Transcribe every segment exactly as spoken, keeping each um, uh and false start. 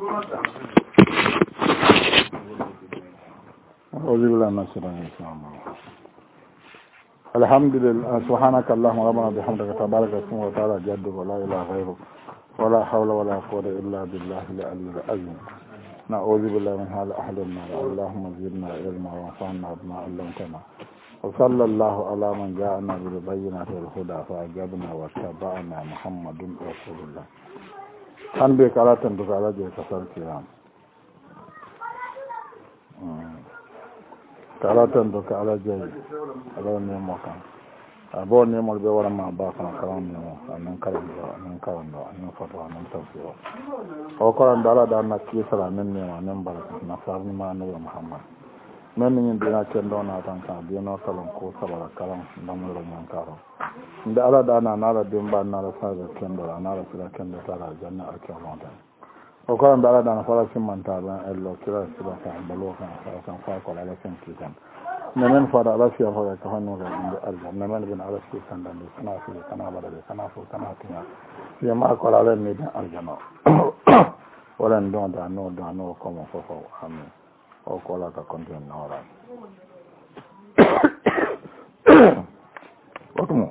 أعوذ بالله من الشيطان الرجيم. الحمد لله سبحانك اللهم ربنا بحمدك تبارك اسمك وتعالى جدك ولا إله غيرك ولا حول ولا قوة إلا بالله العلي العظيم. نعوذ بالله من هذا أحد النار. اللهم زدنا علما وانفعنا بما علمتنا وصلى الله على من جاءنا بالبينات والهدى فأجابنا واتبعنا محمد رسول الله. أن بك على تندك على جيك سلسلام kala tan do ka ala jayi ala ne mo kan abo ne mo be wara ma ba kan kalam ne mo anan kalam do anan kalam do anan foto anan tafsir o ko ran dala da na ki sala men ne ma nan baraka na farni ma ne muhammad men ni dina ken do na tan ka bi no kalam ko sabara kalam ndam lo man karo nda ala da na na la dimba na la sa ken do na la sila ken do tara janna alkamonta o ko anda ala dana fara simanta ban ello kira sila kan balo kan kan fa ko ala sen kitan namen fara ala fiya fara ka hanu ga inde arja namen bin ala fi kan dan kana fi kana bada kana fo kana tinya ya ma ko ala ne da arja no wala ndo da no da no ko mo fo fo amen o ko la ka konten na ora otumo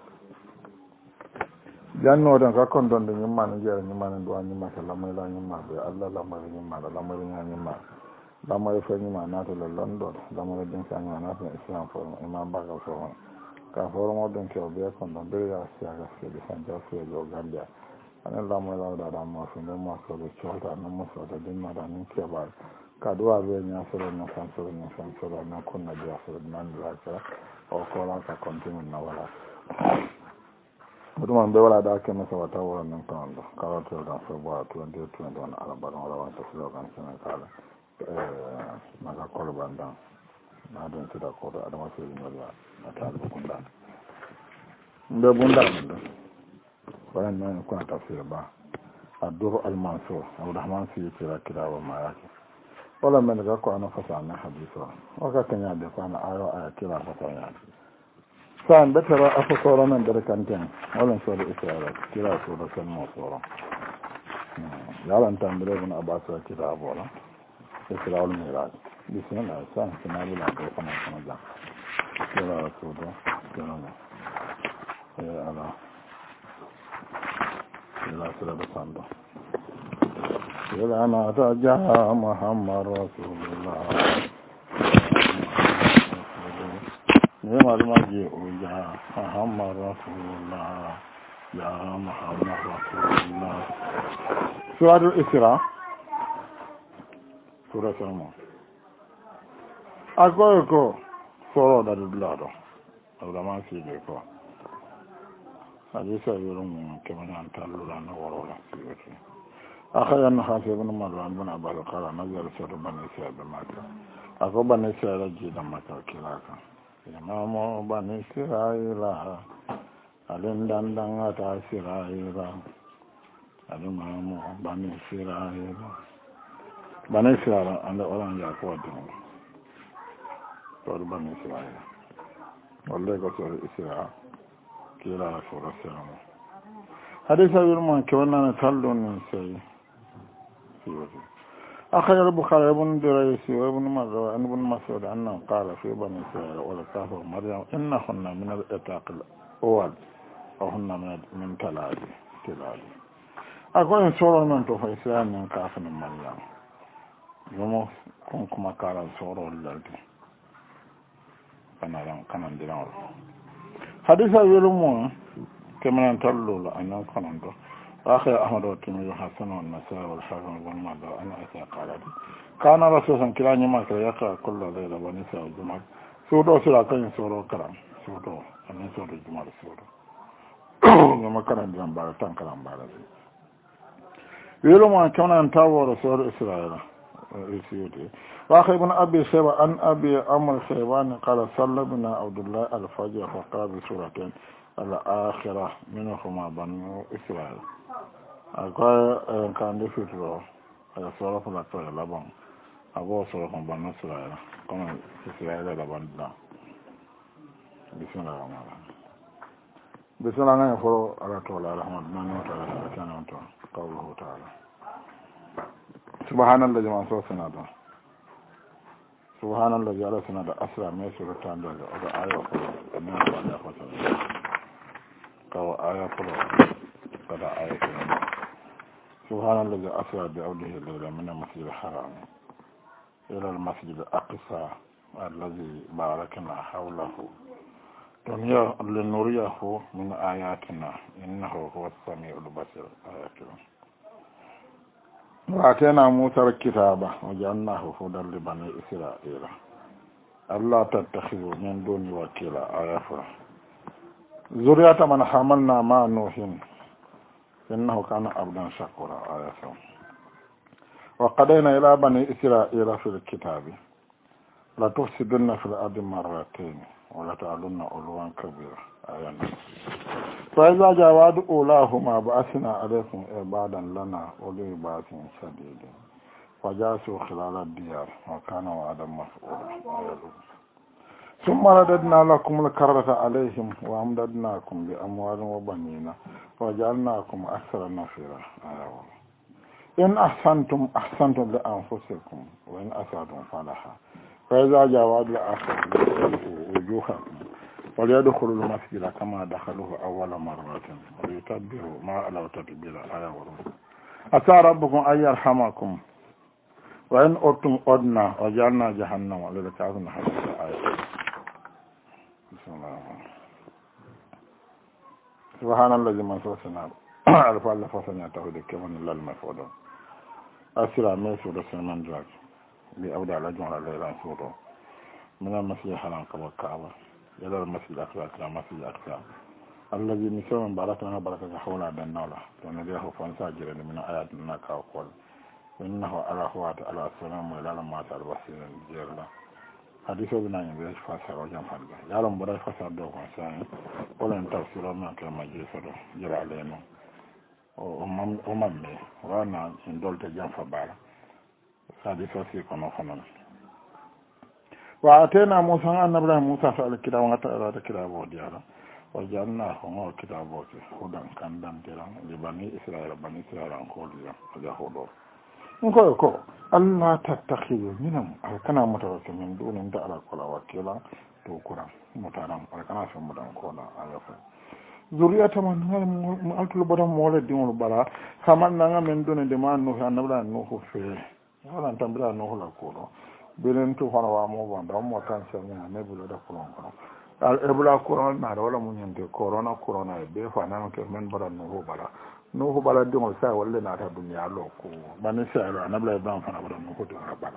janno dan ka kon don de nyimma ne jere nyimma ne do nyimma ta lamay la nyimma be Allah lamay nyimma la lamay nyimma lamay fa nyimma na to London lamay din sa nyimma na to Islam fo imam bagal fo ka fo mo don ke be kon don be ya sia ga se de san ja fo yo Gambia ana lamay la da da mo fo ne mo so de chota no mo so de din ma da ni ke ba ka do a be nya so no san so no san so na kon na ja so man la ka o ko la ka continue na wala mutum bai wala da ake masa wata wurin nan kan da karatar da sabuwa twenty twenty wani alabarin wala wata slogan suna kala na ga kwalban da na don su da kodo a da masu yin yalwa na tare da bunda da bunda ne da bayan nan kuna tafsir ba a duru almansur abu da hamman su yi kira kira wa ma yake wala mai daga ko ana fasa na hadisa waka kan ya da kwana ayo a kira fasa ya sa'an da tara aka sauran nan da kantin wannan so da isra'ila kira so da kan mu sauran yaran tambare bin abbas ya kira abola isra'il miraj bismillah sa'an kana bila da kana kana da kira so da kana ya ala kira so da sanda kira ana ta ja muhammad rasulullah ne maluma je oja muhammad rasulullah ya muhammad rasulullah suratul isra suratul mu agogo ko soro da dulado alama si de ko hadisa yorun keman tallu la na worola siwete akhayan hasibun marwan bin abal qala nazar sura bani sa'id makka ako bani sa'id ji da makka kilaka imamu bani isra'ila alin dandan ata isra'ila alimamu bani isra'ila bani isra'ila anda orang ya ko din to bani isra'ila wallahi ko to isra'ila kila sura salamu hadisa yurman ke wannan tallon sai أخرج البخاري ابن دريس وابن مروان ابن مسعود أنه قال في بني إسرائيل والكافر مريم إنهن من الإتاق الأول وهن من من تلادي تلادي أقول إن سورة من توفى إسرائيل من كافر مريم يوم كنكم قال سورة الذي كان كان عندنا حديث يلومون كما نتلو لأنه كان عنده آخر أحمد والترمذي حسن والنسائي والحاكم بن معدة أنا أتى قال كان رسول الله كلا نما يقرأ كل ليلة ونساء الجمعة سورة سورة كان سورة كلام سورة أنا سورة الجمعة سورة نما كان جنب بارة تان كلام بارة يلوم كان أنتظر رسول إسرائيل إسرائيل وآخر ابن أبي شيبة أن أبي أمر شيبان قال صلى بنا عبد الله الفجر فقال بسورتين الآخرة منهما بنو إسرائيل akwai kan da fito a sauran fulatar laban abuwa sauran banin isra'ila kuma isra'ila laban da bismillah rahman bismillah na ya furo ala tola rahman na nota da ta nota qawluhu ta'ala subhanallah jama so sanada subhanallah ya sanada asra mai surata da da ayo ko ne ba da ko kawo ayo ko kada ayo ko subhanallah ya asra bi awdihi ila min al-masjid al-haram ila al-masjid al-aqsa alladhi barakna hawlahu dunya linuriyahu min ayatina innahu huwa as-sami'ul basir ayatuna وآتينا موسى الكتاب وجعلناه هدى لبني إسرائيل ألا تتخذوا من دون وكيلا آية ذرية من حملنا مع نوح إنه كان عبدا شكورا آية وقضينا إلى بني إسرائيل في الكتاب لتفسدن في الأرض مرتين ولتعلن علوا كبيرا آية فإذا جاء وعد أولاهما بعثنا عليكم عبادا لنا أولي بأس شديد فجاسوا خلال الديار وكان وعدا مفعولا ثم رددنا لكم الكرة عليهم وأمددناكم بأموال وبنين وجعلناكم أكثر نفيرا إن أحسنتم أحسنتم لأنفسكم وإن أسأتم فلها فإذا جاء وعد الآخر وجوهكم وليدخلوا المسجد كما دخلوه أول مرة وليتبروا ما ألو تتبير آية ورسول أتى ربكم أن يرحمكم وإن أردتم أدنا وجعلنا جهنم للكافرين حسنة آية بسم الله سبحان الذي من سوسنا ألف ألف فسنة تهدي كمان الله المفعول أسرع ميسو رسول دراك بأودع لجمع الليلة سورة من المسيح الحرام كما الكعبة إلى المسجد الأقصى إلى المسجد الأقصى الذي مثل باركنا بركة حول بالنولة ونبيه فانساجر من آيات النكا وقول إنه على خوات على السلام وإلى لما تلبسين الجير له حديث بنا يبيش فاسر وجم حلقة يعلم براي فاسر دوك وانسان ولن تفسير ما كما جيسر جرع علينا وممي وانا اندول تجام فبارا حديث وسيقنا فنن وآتينا موسى أن نبرا موسى فعل كده وغطى كده بوديالا وجعلناه هو كده بودي هدى كان دم تيران لبني إسرائيل بني إسرائيل أنقول لهم وجهودور نقول كو الله تتخذوا منهم كنا متوسط من دون أن تعالى كل وكيلا توكرا متعلم كنا في مدن كولا أيوة ذرية من أكل بدم مولد دين البلا خمنا من دون دمان نوح نبرا نوح في ولا نتبرا نوح لا كولو bilen tu hono wa mo bonda mo tan se ni ne bulo da kuron kono al ebula kuron na wala mun yende corona corona e be fa nan ke men bara no ho bala no ho bala dingo sa wala na ta dunya lo ko bani sa ala na bla ban fa na bara no ho to bala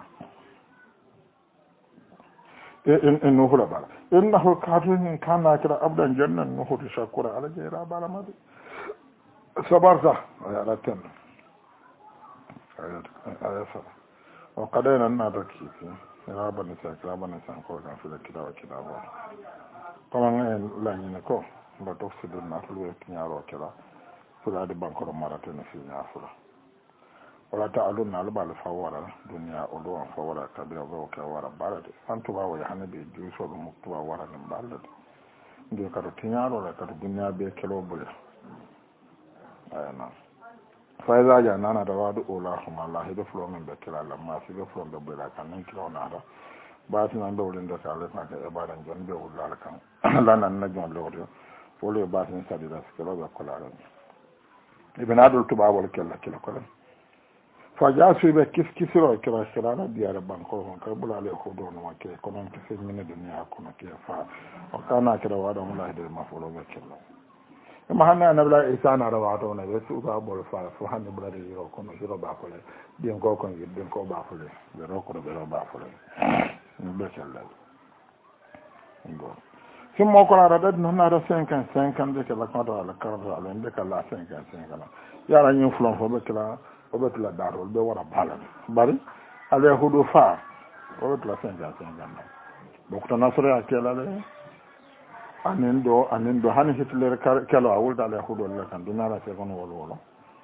e en no ho bala innahu kadun kana kira abdan jannan no ho to shakura ala jira bala ma sabarza ya la tan ayat ayat وقدينا النادر كيفي رابا نساك رابا نساك كورا في الكتاب وكتاب طبعا لا ينكو بتفسد الناس الوكنيار وكلا في العدي بانكور مرتين في نافلة ولا تعلون على بالفورة دنيا أولوان فورة كبيرة وكا ورا بارد أنتوا باوي حنبي جوسو المكتوبة ورا نبالد دي كارو تنيار ولا كارو دنيا بيكلو بلي أي نعم فإذا جاءنا رواد أولاهما الله يدفلو من بكلا لما سيدفلو من بكلا كان نكلو نارا باسنا دولين دسا لسنا كإبادا جون بيقول لك لنا نجون لوريو ولي باسنا سادي سكلو بكلا لن ابن عدل تبا والكلا كلا كلا فجاسوا بكيس كسروا كلا سرانا ديار بانكوهم كبول عليه خدون وكي كنون كسر من الدنيا كنون كيفا وكانا كلا وادهم الله يدل مفولو بكلا ma hanna na bla isana rawato na yesu ba bol fa fo hanne bla de yo kono jiro ba fole bien ko kon bien ko ba fole be ro ko be ro ba fole be cella ngo sim mo ko la da no na da cinquante cinquante de la ko la carte ala de ka la cinquante cinquante ya la ñu flon fo be kala o be la daro be wara bala bari ale hudu fa o be la cinquante cinquante bokta nasra akela le anen do anen do hani hitler kelo a wulda le hudol le kan dunara se kono wol wolo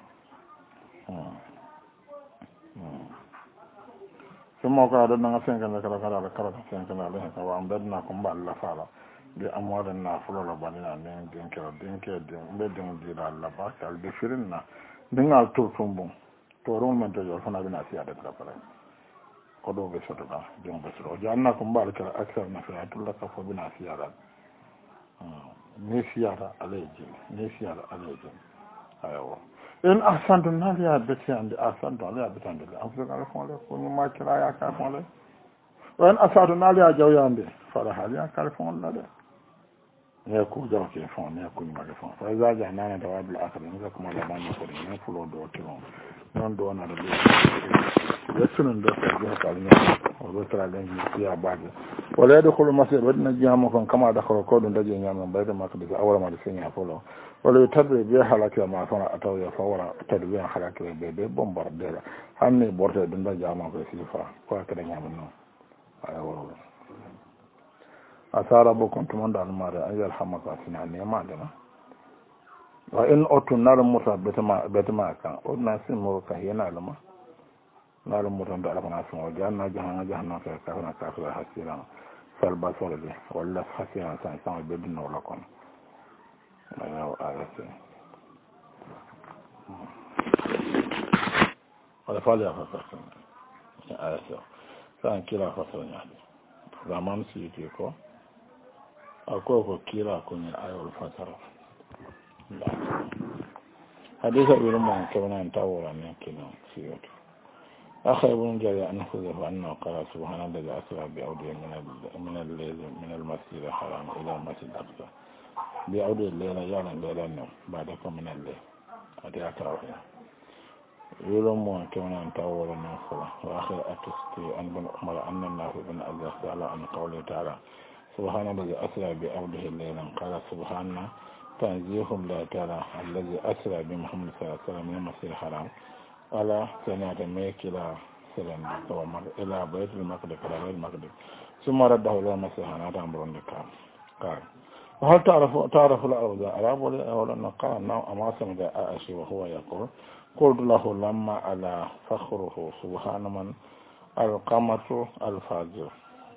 sumo ko do na senga na kala kala kala senga na le ka wa ambedna ko mballa fala de amore na fulo la banina ne den kelo den ke den be den di la la ba kal be firinna dingal to tumbu to ron man to yo fana bina fiya da kala ko do be soto da jom be soto janna ko mbal kala aksar na fiya to la ka fo bina fiya da ne fiya da alaji ne fiya da alaji ayo en ahsantu naliya beti ande ahsantu aliya betande an fi kala fon le ko ni ma kira ya ka fon le wan asadu naliya jawyande fara haliya kala fon la de ne ko jaw ke fon ne ko ni ma ke fon fa za ja nana da wabul akhir ne ko ma la ban ko ne fulo do to non do na da yesunun do ta ga ka ni o do tra den ni ya baade wala yadkhulu masjid wadna jama kon kama da ko ko dum daje nyama bayda makdis awra ma da senya folo wala tabe be halaka ma fara ataw ya fawra tabe halaka be be bombardera hanne borte dum da jama ko sifa ko ka da nyama no ay wala asara bo kon tumanda almare ayal hamaka fina ne ma da wa in otu nar muta betama betama kan o na sin mo ka yana lama nar muta da alfa na sun o janna jahanna jahanna ka ka na ka ka hasira fal basore de wala hasira san san be din wala kon ayo ayase wala fali afa fa ayase san kila fa so nya zaman si ko ako ko kila ko ni ayo fatara حديث أبي لما كنا نتاول عن كنا سيرته أخي ابن جرير أن حذيفة أنه قال سبحان الذي أسرى بعوده من من الليل من المسجد الحرام إلى المسجد الأقصى بعوده الليل يعلم الليل النوم بعدكم من الليل هذه أكره يلوم كنا نتاول عن فلا وآخر أتستي أن بن عمر أن الناس بن أزاس على أن قوله تعالى سبحان الذي أسرى بعوده الليل قال سبحان تنزيهم لا تعالى الذي أسرى بمحمد صلى الله عليه وسلم من المسجد الحرام على سنة ميك إلى سلام إلى بيت المقدس إلى بيت المقدس ثم رده إلى المسجد الحرام أمر النكام قال وهل تعرف تعرف الأرض العرب ولا قال نعم أما سمع أشي وهو يقول قلت له لما على فخره سبحان من القمة الفاجر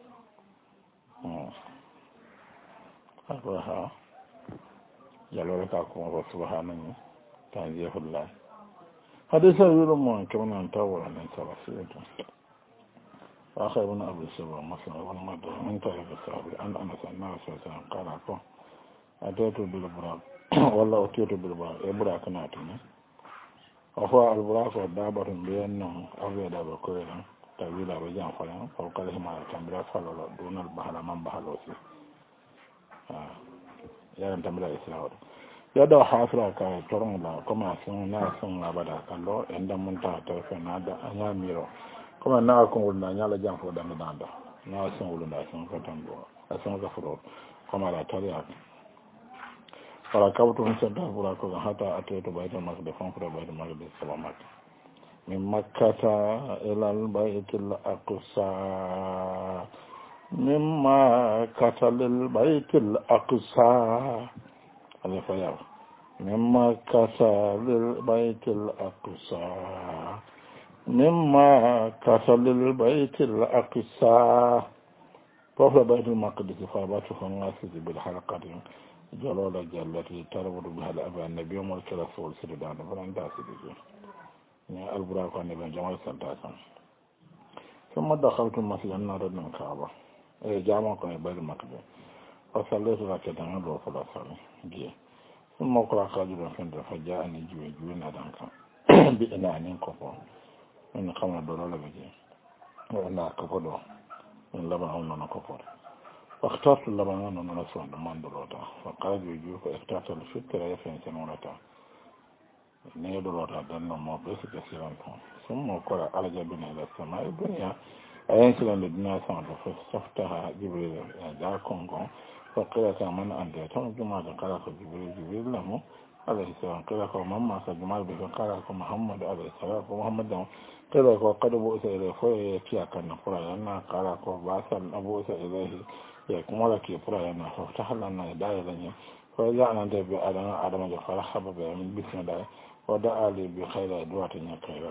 أقولها جلوه كاكم سبحانه تنزيه الله حديث يقول من كمان انتظر أن ينتظر سيئته وآخر ابن أبي سبا مثلا والمدى من طريق الصحابي أن أنا سألنا رسول الله قال أكون أتيت بالبراق والله أتيت بالبراق إبراق ناتنا وهو البراق والدابة بأنه أبيض بكويرا تبيل بجان فلان فوق الهما تنبرا فلو دون البحر من بحر وسي yaran tambila isra'il ya da hafira ka toron la kuma sun na sun abada kallo inda mun ta ta na da anya miro kuma na kun wulna nya la jan fo da nan da na sun wulna sun ka tambo a sun ka furo kuma la tariya fara ka butun sun da fura ko hata ato bayta mak da fan fura bayta mak da salamat min makkata ila al baytil aqsa مما كتل البيت الأقصى هذا فيا مما كتل البيت الأقصى مما كتل البيت الأقصى فهو بيت المقدس فابته الناس بالحلقة جلالة جلتي تربط بها الأباء النبي يوم الكلاس والسردان فلن تاسد البراق النبي جمال سلطان ثم دخلت المسجد النار من الكعبة جامع كان يبادر مكبه وصليت ركعتين دو فلا صلي جي ثم قرأ رجل فند فجاءني جوي جوي ندانك بإناء كفو من خمر دولار بجي وإناء كفو دو من لبن هون كفو واخترت اللبن هون نسوان من دولار فقال جوي جوي فاخترت الفكرة يفين سنورتا نيو دولار دنو مو بس كثيرا ثم قرأ أرجع بنا إلى السماء الدنيا أينسل الدنيا سانتو فاستفتها جبريل جاء كونغو فقيل من أنت تون جماعة قال جبريل جبريل له عليه السلام قيل من ما سجمال به قال محمد عليه السلام محمد قيل قد بؤس إليه فيكيا كان فرايانا قال بعث أبؤس إليه يكمل كي فرايانا فافتح لنا هداية لنا فجعلنا نتبع أدنى آدم فرحب به من بسم الله ودعا لي بخير أدوات يكيرا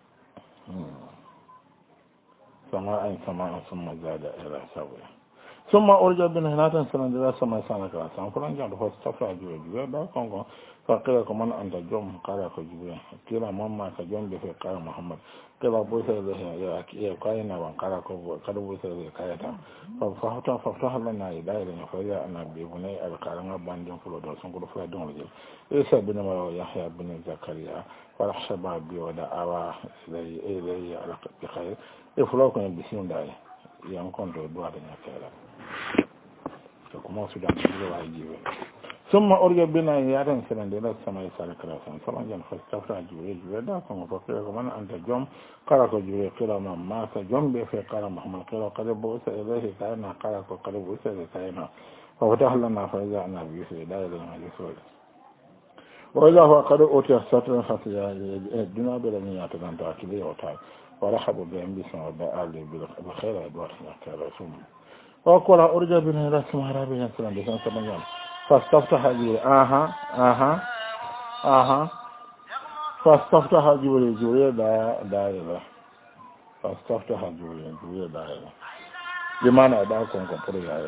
سماء سماء ثم زاد إلى سوية ثم أرجع بين هناك سنة دراسة ما سنة كلا سنة فلان جاء دفع استفرع جوا جوا دا كونكو فقيل كمان أنت جوم قال كجوا كلا ماما كجوم بفي قال محمد كلا بوسى له يا يا كاينا وان قال كبو قال بوسى له كايتا ففتح ففتح لنا يداير فيا أنا بيبني القرآن باندين فلو دا سنقول فلا دون رجل إيسا بن ما يحيى بن زكريا فرح شباب بيودا أوا إلي إلي على بخير إفلو كان بسين داي يمكن تدوار نكلا commence dans le travail. ثم أرجع بنا يارن سنة دلالة سماء سالك راسان سماء جن فاستفرع جوري جوري دا كم فكر كمان أنت جم قرأ جوري قلا ما ما سجم بفي قلا محمد قلا قلب بوسة إليه كائنا قلا قلب بوسة كائنا ففتح لنا فإذا أنا بيسوي لا يدري بيسوي وإذا هو قد أوتي سطر خفيا الدنيا بلني أتمنى تأكيد وتعب ورحب بهم بسم الله بخير أدوار كرسوم وقال أرجع بنا إلى سماء ربنا سلام بسم الله فاستفتح جبريل آها آها آها فاستفتح جبريل جبريل دا دائرة فاستفتح جبريل جبريل دائرة بمعنى دا كون كون دائرة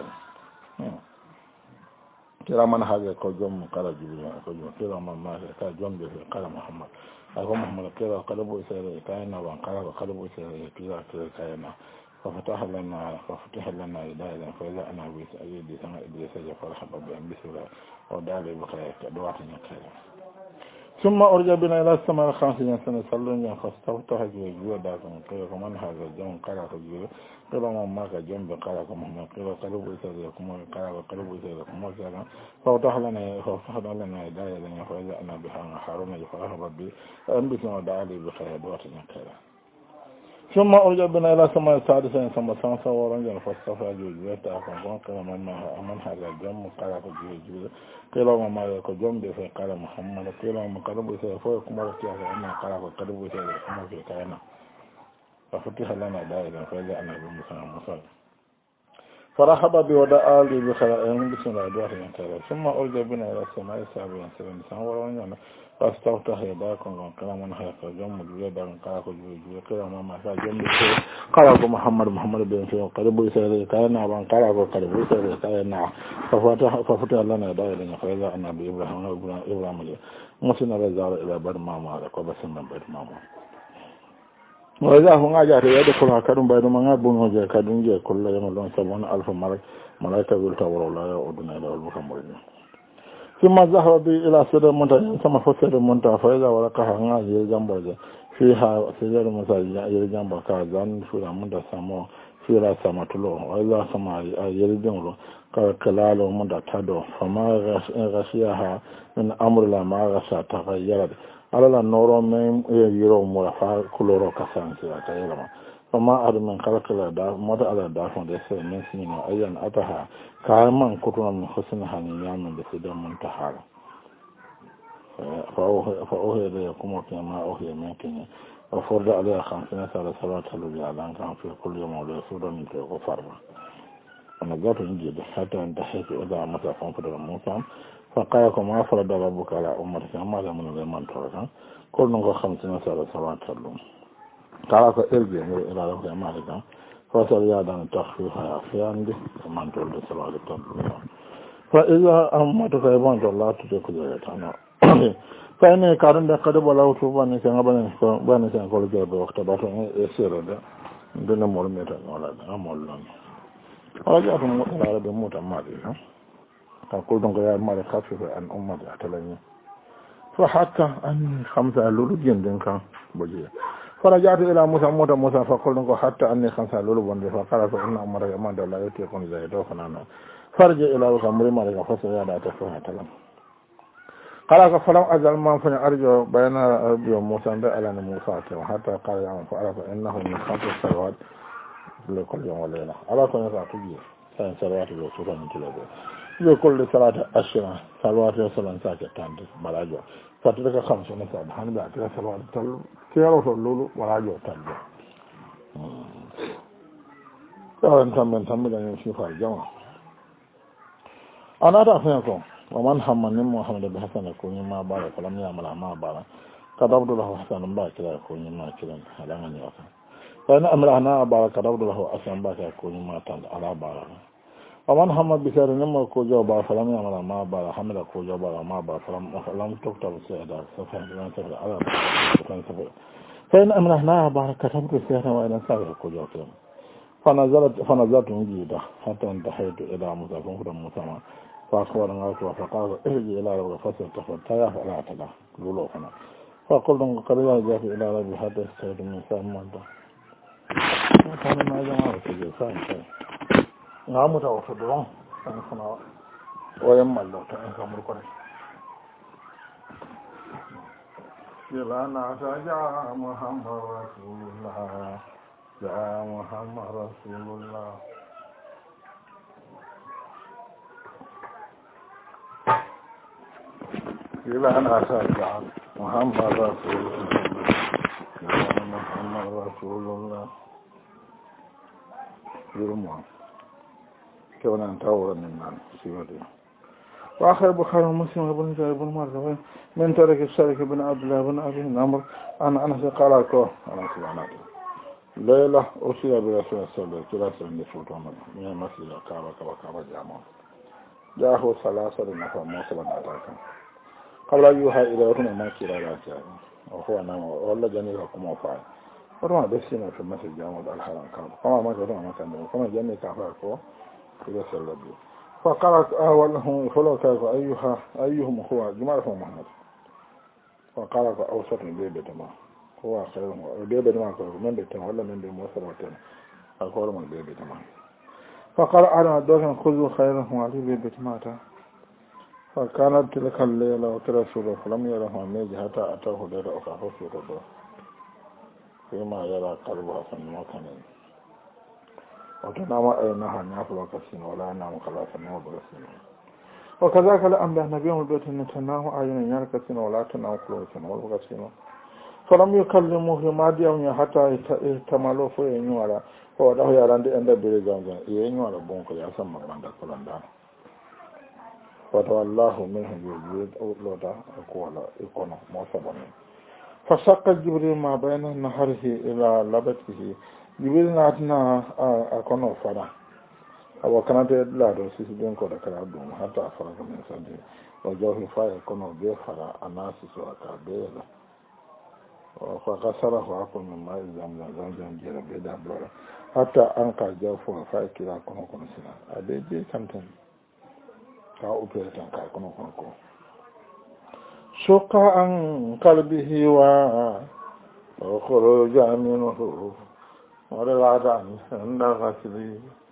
كلا من هذا كجوم قال جبريل كجوم كلا من ما كجوم به قال محمد أقول محمد كلا قلبه سير كائنا وان قال قلبه سير كلا كلا كائنا ففتح لنا ففتح لنا إداية فإذا أنا بيت أجد سماء إدريس فرح بهم بسرعة ودالي بخير دواتنا خير ثم أرجع بنا إلى السماء الخامسة سنة صلوا فاستفتح جوجو داكم قيل من هذا الجون قرأ جوجو قيل من ماك جون بقرأ محمد قيل قلب إسرائيلكم قرأ قلب إسرائيلكم وكذا ففتح لنا ففتح لنا إداية فإذا أنا بها حارون فرح ربي أم بسرعة دالي بخير دواتنا خير ثم أرجع بنا إلى سماء السادسة ثم سانسا ورنجا فاستفى جوجو تأكم قيل من هذا الجون قرأ جوجو قيل ما يكون بفي قال محمد قيل ما قلب يسير كما ركيا أن قال قلب يسير كما في كائنا ففتح لنا دائرة فإذا أنا بمسلم مصر فرحب بوداء لي بخلائهم بسم الله الرحمن الرحيم ثم أرجع بنا إلى السماء السابعة سبعين سنة ورنجا فاستفتح يداكم قال من هيك جم جودا قال جوجو قيل ما جم قال محمد محمد بن في قلب يسير كائنا وان قال قلب يسير كائنا ففتح ففتح لنا دائرة فإذا أنا بإبراهيم إبراهيم مسنا رزار إلى بر ماما وبسنا بر ماما وإذا هم أجا يدخل هكذا بين ما يبون هجا كذين جا كل يوم لون سبعون ألف ملك ملائكة بالتور ولا يؤدون إلى المكمل ثم ذهب إلى سدر منتهى ثم فسد منتهى فإذا ورقها عن يرجع فيها سدر مساجد يرجع بكازان فيها منتهى سمو فيها سماتلو وإذا سما يرجع له كلالو منتهى تدو فما غشيها من أمر لا ما غشى تغيرت على la noro men yiro mo fa kuloro kasan sira tayela fama ar men kalakala da moda ala da fon de se men sinino ayan ataha kayman kutuna min husna hanin yamin da sidan muntahara fa fa o he de kuma kema o he men kene wa forda ala khamsina sala salatu lillahi ala kan fi kulli yawm wa sudan ke ko farba ana gato inji da hatta da hake da mata fon fada musa فقال كما فرض ربك على أمتك أما لم يمن تركا كل نقول خمسين سنة سبعة تلون قال فإرجع إلى ربك أمالك فصل يادان تخفيفها في عندي من تولد سبعة تلون فإذا أمتك يبان الله تتكد يتانا فإنه كارن قد بلاو توباني كان بني كان كل جاب وقت باتو يسير ده دون مرميتا ولا أمول لهم ولا جاءكم مطلع بموت مالي أقول دونك يا مالي خفيف عن أمتي أتلني فحتى أني خمسة لولو جندن كان بجيه فرجعت إلى موسى موسى موسى فقل دونك حتى أني خمسة لولو بندي فقال فإن أمرك أمان دولا يتيقون زيدو فنانا فرجع إلى وكامري مالك فصل يادا تفوها تلم قال فلم أزل ما فني أرجو بين أبي وموسى بألان موسى حتى قال يوم فعرف إنه من خمس سنوات لكل يوم وليلة على كل يوم تجيه سنة سنوات لوسوطة من تلابه بكل صلاة أشرة صلوات وسلام ساكت تاند مراجع فتلك خمسة نسال هن بعد صلوات تل كيرو تلولو مراجع تل كان تمن تمن يعني في فاجوا أنا أعرفكم ومن هم من محمد بحسن يكون ما بارك ولم يعمل ما بارك كتبت له حسن باكر يكون ما كلن على من يوصل فإن أمر أنا بارك كتبت له حسن باكر يكون ما تند على بارك ومن هم بسر نما كوجو با فلم يعمل ما با حمل كوجو با ما با فلم فلم تكتب سيدا سفه من سفه على كان سفه فإن أمنحنا بارك كتبت سيدا وإن سفه كوجو كلام فنزلت فنزلت نجيدا حتى انتهيت إلى موسى فنفر موسى فأخبرنا فقال ارجع إلى ربك فاستغفر تياه فلا تلا لولو فنا فقلت قد جاء إلى ربي حتى استهد من سام مالدا كان ما جماعة تجي سام سام نعم توفدون أنا فنا ويم الله تعالى كمل كره يلانا جاء محمد رسول الله جاء محمد رسول الله يلانا جاء محمد رسول الله جاء محمد رسول الله يرمى كون أن تورا من سيودي وآخر بخاري ومسلم بن جابر بن مرة من ترك الشرك بن عبد الله بن أبي نمر أن أنس قال لكم أنا سبحانه ليلة أرسل برسول الله صلى الله عليه وسلم لفوت عمر من المسجد الكعبة كعبة كعبة جامع جاءه ثلاثة نفر موسى بن عتاكا قبل أن يوحى إلى هنا ما كلا راسع وهو نام والله جميل حكم وفاعل ورما بسينا في المسجد جامع الحرام كعبة كما ما جرى ما كان كما جميل كعبة كو إلى سلبي فقالت أولهم فلو كيف أيها أيهم هو جماعة محمد فقالت أوسط من بيبة ما هو خيرهم بيبة ما من بيتهم ولا من بيبة موسى أقول من بيبة ما فقال أنا دوكا خذوا خيرهم علي بيبة ماتا فكانت تلك الليلة وترسل فلم يره ميجي حتى أتاه ليلة أخرى فسوره فيما يرى قلبها فالمكان وتنام أينها نافل كسين ولا نام خلاص نوم بسين وكذلك الأنبياء نبيهم البيت نتناه أعين يركسين ولا تنام كلوسين ولا كسين فلم يكلموه ما ديهم حتى احتملوا في ينوارا وده يراند عند بريزان ينوارا بونك يسمى مغرند كلندان وتولاه منه يجيد أولودا أقوالا إقونا موسبانين فشق جبريل ما بين نهره إلى لبته جبريل ناتنا أكونو فرا أو كانت لا دوسيس بين كودا كلا دوم حتى أفرق من سدي وجوه فاي كونو بيفرا أناسيس وكابيلا فقصره أكون من ماء زمزم زمزم جرى بيدا بلورا حتى أنقى جوفه فاي كلا كونو كونو سنا أبي جي كنتن كاو بيتان كا كونو كونو كونو شق عن قلبه وخرج منه ورغد عند غسله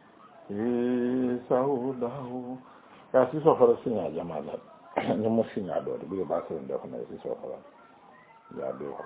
سوده يا سيسو فرسين يا جمال نمسين يا دور بيو باسرين دفن يا سيسو فرس يا دور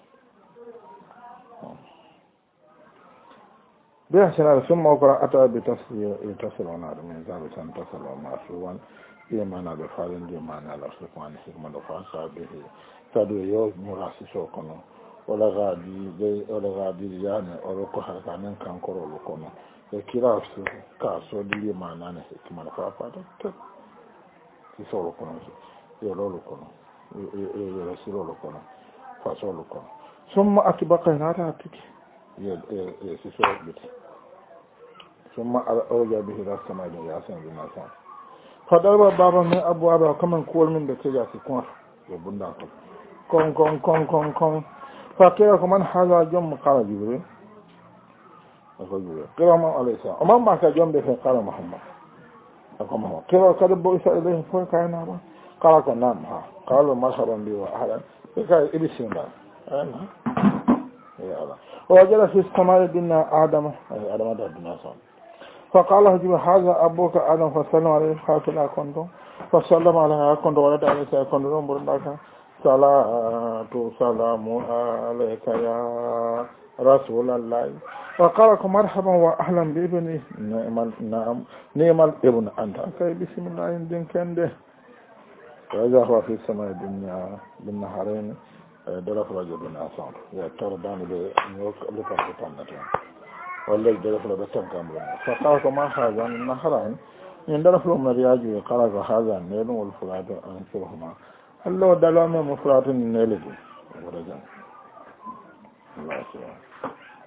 بيحسن ثم أقرأ أتى بتصل يتصلون على من ذلك تصل ومعصوان إيمانا بفعل إيمانا لسكوان حكمة فانسا به تدو يوز مراسي سوكنا ولا غادي جي ولا غادي يعني ولا كهر كانن كان كرو لكنا كلا كاسو دي إيمانا حكمة فافا تك يسولو كنا يلو لكنا يرسلو لكنا فاسو لكنا ثم أتبقى هذا تك يسيسو بيت ثم أرجع به إلى السماء ياسين بناسان فضرب بابا من أبوابها كمن كول من بكجا في كون يبندا كون كون كون كون كون فكيف كمان هذا جم قال جبريل أقول جبريل قال ما عليه السلام أما ما كجم به قال محمد أقول محمد قال قد بوئس إليه فوق كائنا قال نعم ها قالوا مرحبا بي وأهلا قال إبسين لا أنا يا الله وجد في السماء بنا آدم أي آدم هذا الدنيا فقال جبريل هذا أبوك آدم فسلم عليه خاتل أكوندو فسلم عليه أكوندو ولد عليه أكوندو برندك صلاة سلام عليك يا رسول الله وقال مرحبا وأهلا بابني نعم نعم نعم الابن أنت كي بسم الله يندين كنده وإذا هو في السماء الدنيا بالنهارين درف رجل بن عصام يتردان بنيوك لتنفتان والذي درف لبتن كاملين فقالك ما هذا النهرين إن درف لهم رياجي قالك هذا النيل والفراد أنفرهما اللو دلوم مفراد النيل ورجل الله سبحانه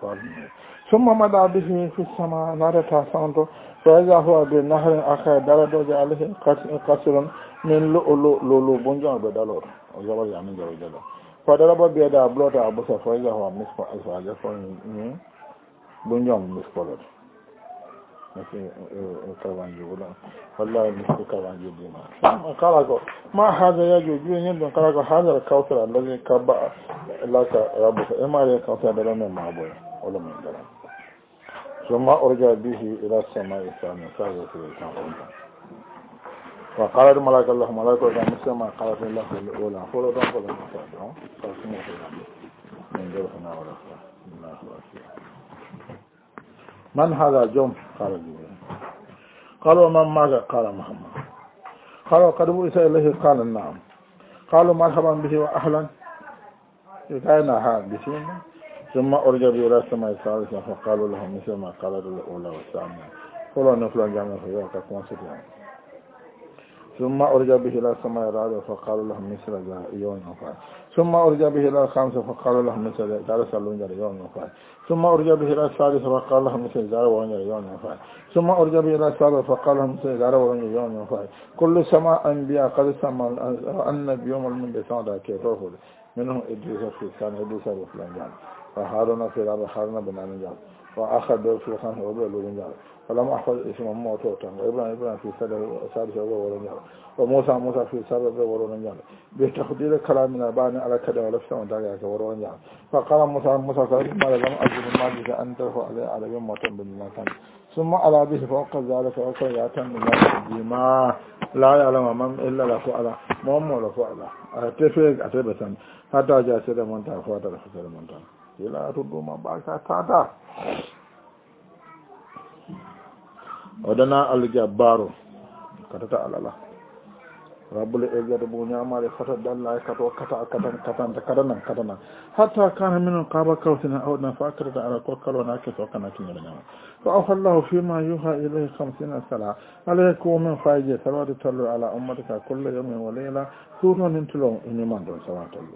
ثم مدى به في السماء نارتا سانتو فإذا هو بنهر أخر درجة عليه قصر من لؤلؤ لؤلؤ بنجان بدلور وزبر يعني جل جل فضرب بيده بلوتا أبو فإذا هو مسك أسواج فإن بنجان مسكولر نفي كوانجي ولا والله مسك كوانجي ديما قالوا ما هذا يجوز يندون قالوا هذا الكوثر الذي كبا لك ربك إما الكوثر دلنا ما أبوه ولا من دلنا ثم أرجع به إلى السماء الثانية فهو في الكون وقال الملائكة الله ملائكة إذا مسلم ما قالت الله الأولى فلو دون فلو نفعله فاسمه في الأمر من جرحنا ورفع الله ورسوله من هذا جم قال جبريل قالوا من ماذا قال محمد قالوا قد بئس إليه قال نعم قالوا مرحبا به وأهلا كأنها بسينا ثم أرجع إلى السماء الثالثة فقالوا لهم مثل ما قال الأولى والثانية فلو نفلوا جامعة فيها كما ستيان ثم أرجع به إلى السماء الرابعة فقالوا لهم مثل يوم نفعل ثم أرجع به إلى الخامسة فقالوا لهم مثل ذلك سألون جل يوم نفعل ثم أرجع به إلى السادسة فقال لهم مثل ذلك ورنجل يوم نفعل ثم أرجع به إلى السابعة فقال لهم مثل ذلك ورنجل يوم نفعل كل سماء أنبياء قد سمع النبي يوم من بسان كيفه منهم إدريس في الثاني إدريس في الأنجام وهارون في الأرض هارون بن أنجام وآخر في الخامسة وبيع لورنجال فلم أحفظ اسم موتوتا وإبراهيم إبراهيم في سادسة ورنجال وموسى موسى في سادسة ورنجال بتقدير كلامنا بان على كذا ولفظ وداعي ورنجال فقال موسى موسى ما لم أجد الماجد أن ترفع عليه على بين موت بالمكان ثم على به فوق ذلك وقال يأتن بما لا يعلم من إلا لا فعل مهم ولا فعل أتفق أتبسا حتى جاء سيد منتهى فوات الحسن منتهى إلا تدو ما باكا تاتا ودنا الجبار كتتا على الله رب العزة بنيا مالي فتد الله كتو كتا كتا كتا كتا كتا حتى كان من القابة كوثنا أو نفاكرة على كوكر وناكس وكنا كنا بنيا فأوحى الله فيما يوحى إليه خمسين سنة عليكم من فايجة سلوات تلو على أمتك كل يوم وليلة سورة ننتلو إنمان دون سلوات تلو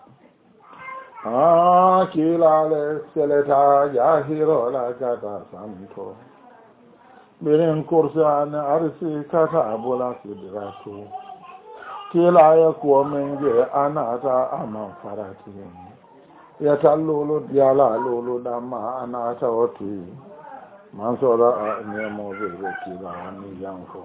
آكيل على السلطة جاهر لا كتا سامتو بين كرسان أرسي كتاب ولا سدراتو كلا يكو من جي أنا تا أما فراتي يتلولو ديالا لولو دما أنا توتي من صورة نيمو بيكي باني جانفو